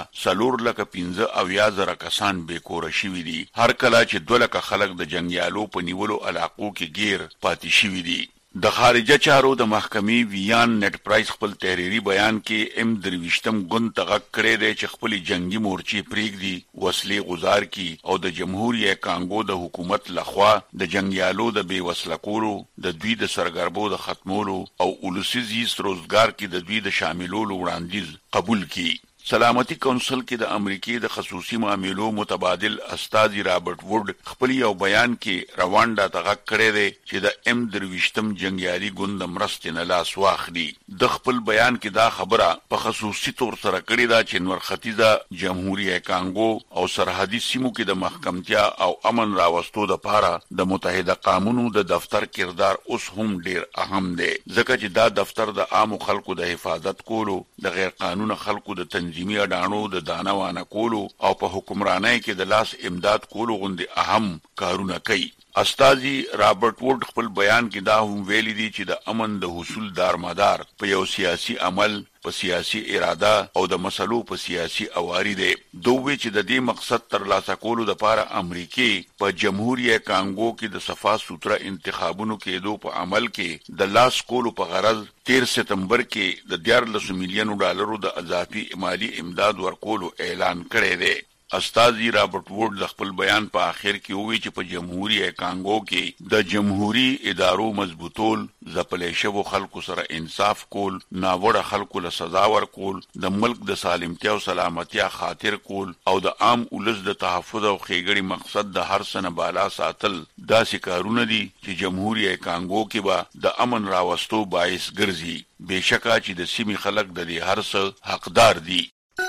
4,15,000 کسان بے کور شوي دي. هر کله چې 2 لک خلک د جنگیالو په نیولو علاقو کې گیر پاتې شوي دي. د خارجه چارو د محکمې ویان نت پرایس خپل تحریری بیان کې M23 ګوند ته غږ کړی دی چې خپل جنگي مورچې پریږدي، وسلې غزار کی او د جمهوریت کانګو د حکومت لخوا د جنگیالو د بے وسله کولو، د دوی د سرګربو د ختمولو او ولسی زیست روزګار کې د دوی د شاملولو وړاندیز قبول کی. سلامتی کونسل کې د امریکای د خصوصي معاملو متبادل استاذ رابرټ ووډ خپل یو بیان کې روانډا ته غږ کړی دی چې د M23 جنگیالي ګوند مرستې نه لاس واخلي. د خپل بیان کې دا خبره په خصوصي تور سره کړې ده چې نورختیزه جمهوریت کانګو او سرحدي سیمو کې د محکمتیا او امن راوستو لپاره د متحده قومونو د دفتر کردار اوس هم ډیر اهم دی ځکه چې دا دفتر د عام خلکو د حفاظت کولو، د غیر قانوني خلکو د تنظیمي اډانو د دانوانه کولو او په حکمرانۍ کې د لاس امداد کولو غوندې اهم کارونه کوي. استاذي رابرټ ووډ خپل بیان کې دا هم ویلي دي چې د امن د حصول دارمدار په یو سیاسي عمل، په سیاسي اراده او د مسلو په سیاسي اواري دی. دوی چې د دې مقصد ترلاسه کولو لپاره امریکای په جمهوریت کانګو کې د صفا سوتره انتخابونو کېدو په عمل کې د لاس کولو په غرض 13 سپتمبر کې د $14 مليون د اضافي مالی امداد ورکولو اعلان کړی دی. استاذ رابرټ ووډ د خپل بیان په اخر کې وویل چې په جمهوریت کانګو کې د جمهوریت ادارو مضبوطول ځپلې شوو خلکو سره انصاف کول، ناوړه خلکو له سزا ورکول، د ملک د سالمتیا او سلامتیا خاطر کول او د عام ولس د تحفظ او ښېګړې مقصد د هر څه نه بالا ساتل داسې کارونه دي چې جمهوریت کانګو کې به د امن راوستو باعث ګرځي. بېشکه چې د سیمې خلک د دې هر څه حقدار دي.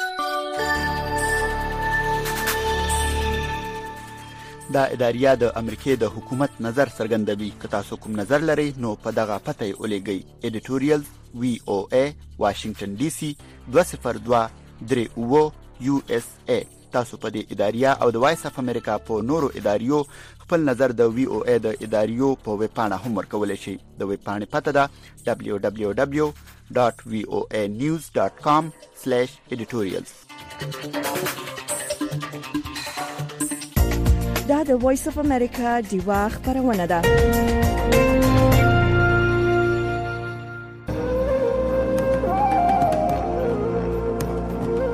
دا اداریه د امریکای د حکومت نظر څرګندوي. که تاسو کوم نظر لرئ نو په دغه پته یې ولېږئ. editorials VOA واشنگټن ډي سي 20238 USA. تاسو په دې اداریه او د وایس اف امریکا په نورو اداریو خپل نظر د VOA د اداریو په ویب پاڼه هم ورکولی شئ. د ویب پاڼې پته ده www.voanews.com/editorials. دا د وایس اف امریکا ډیوا خبرونه ده.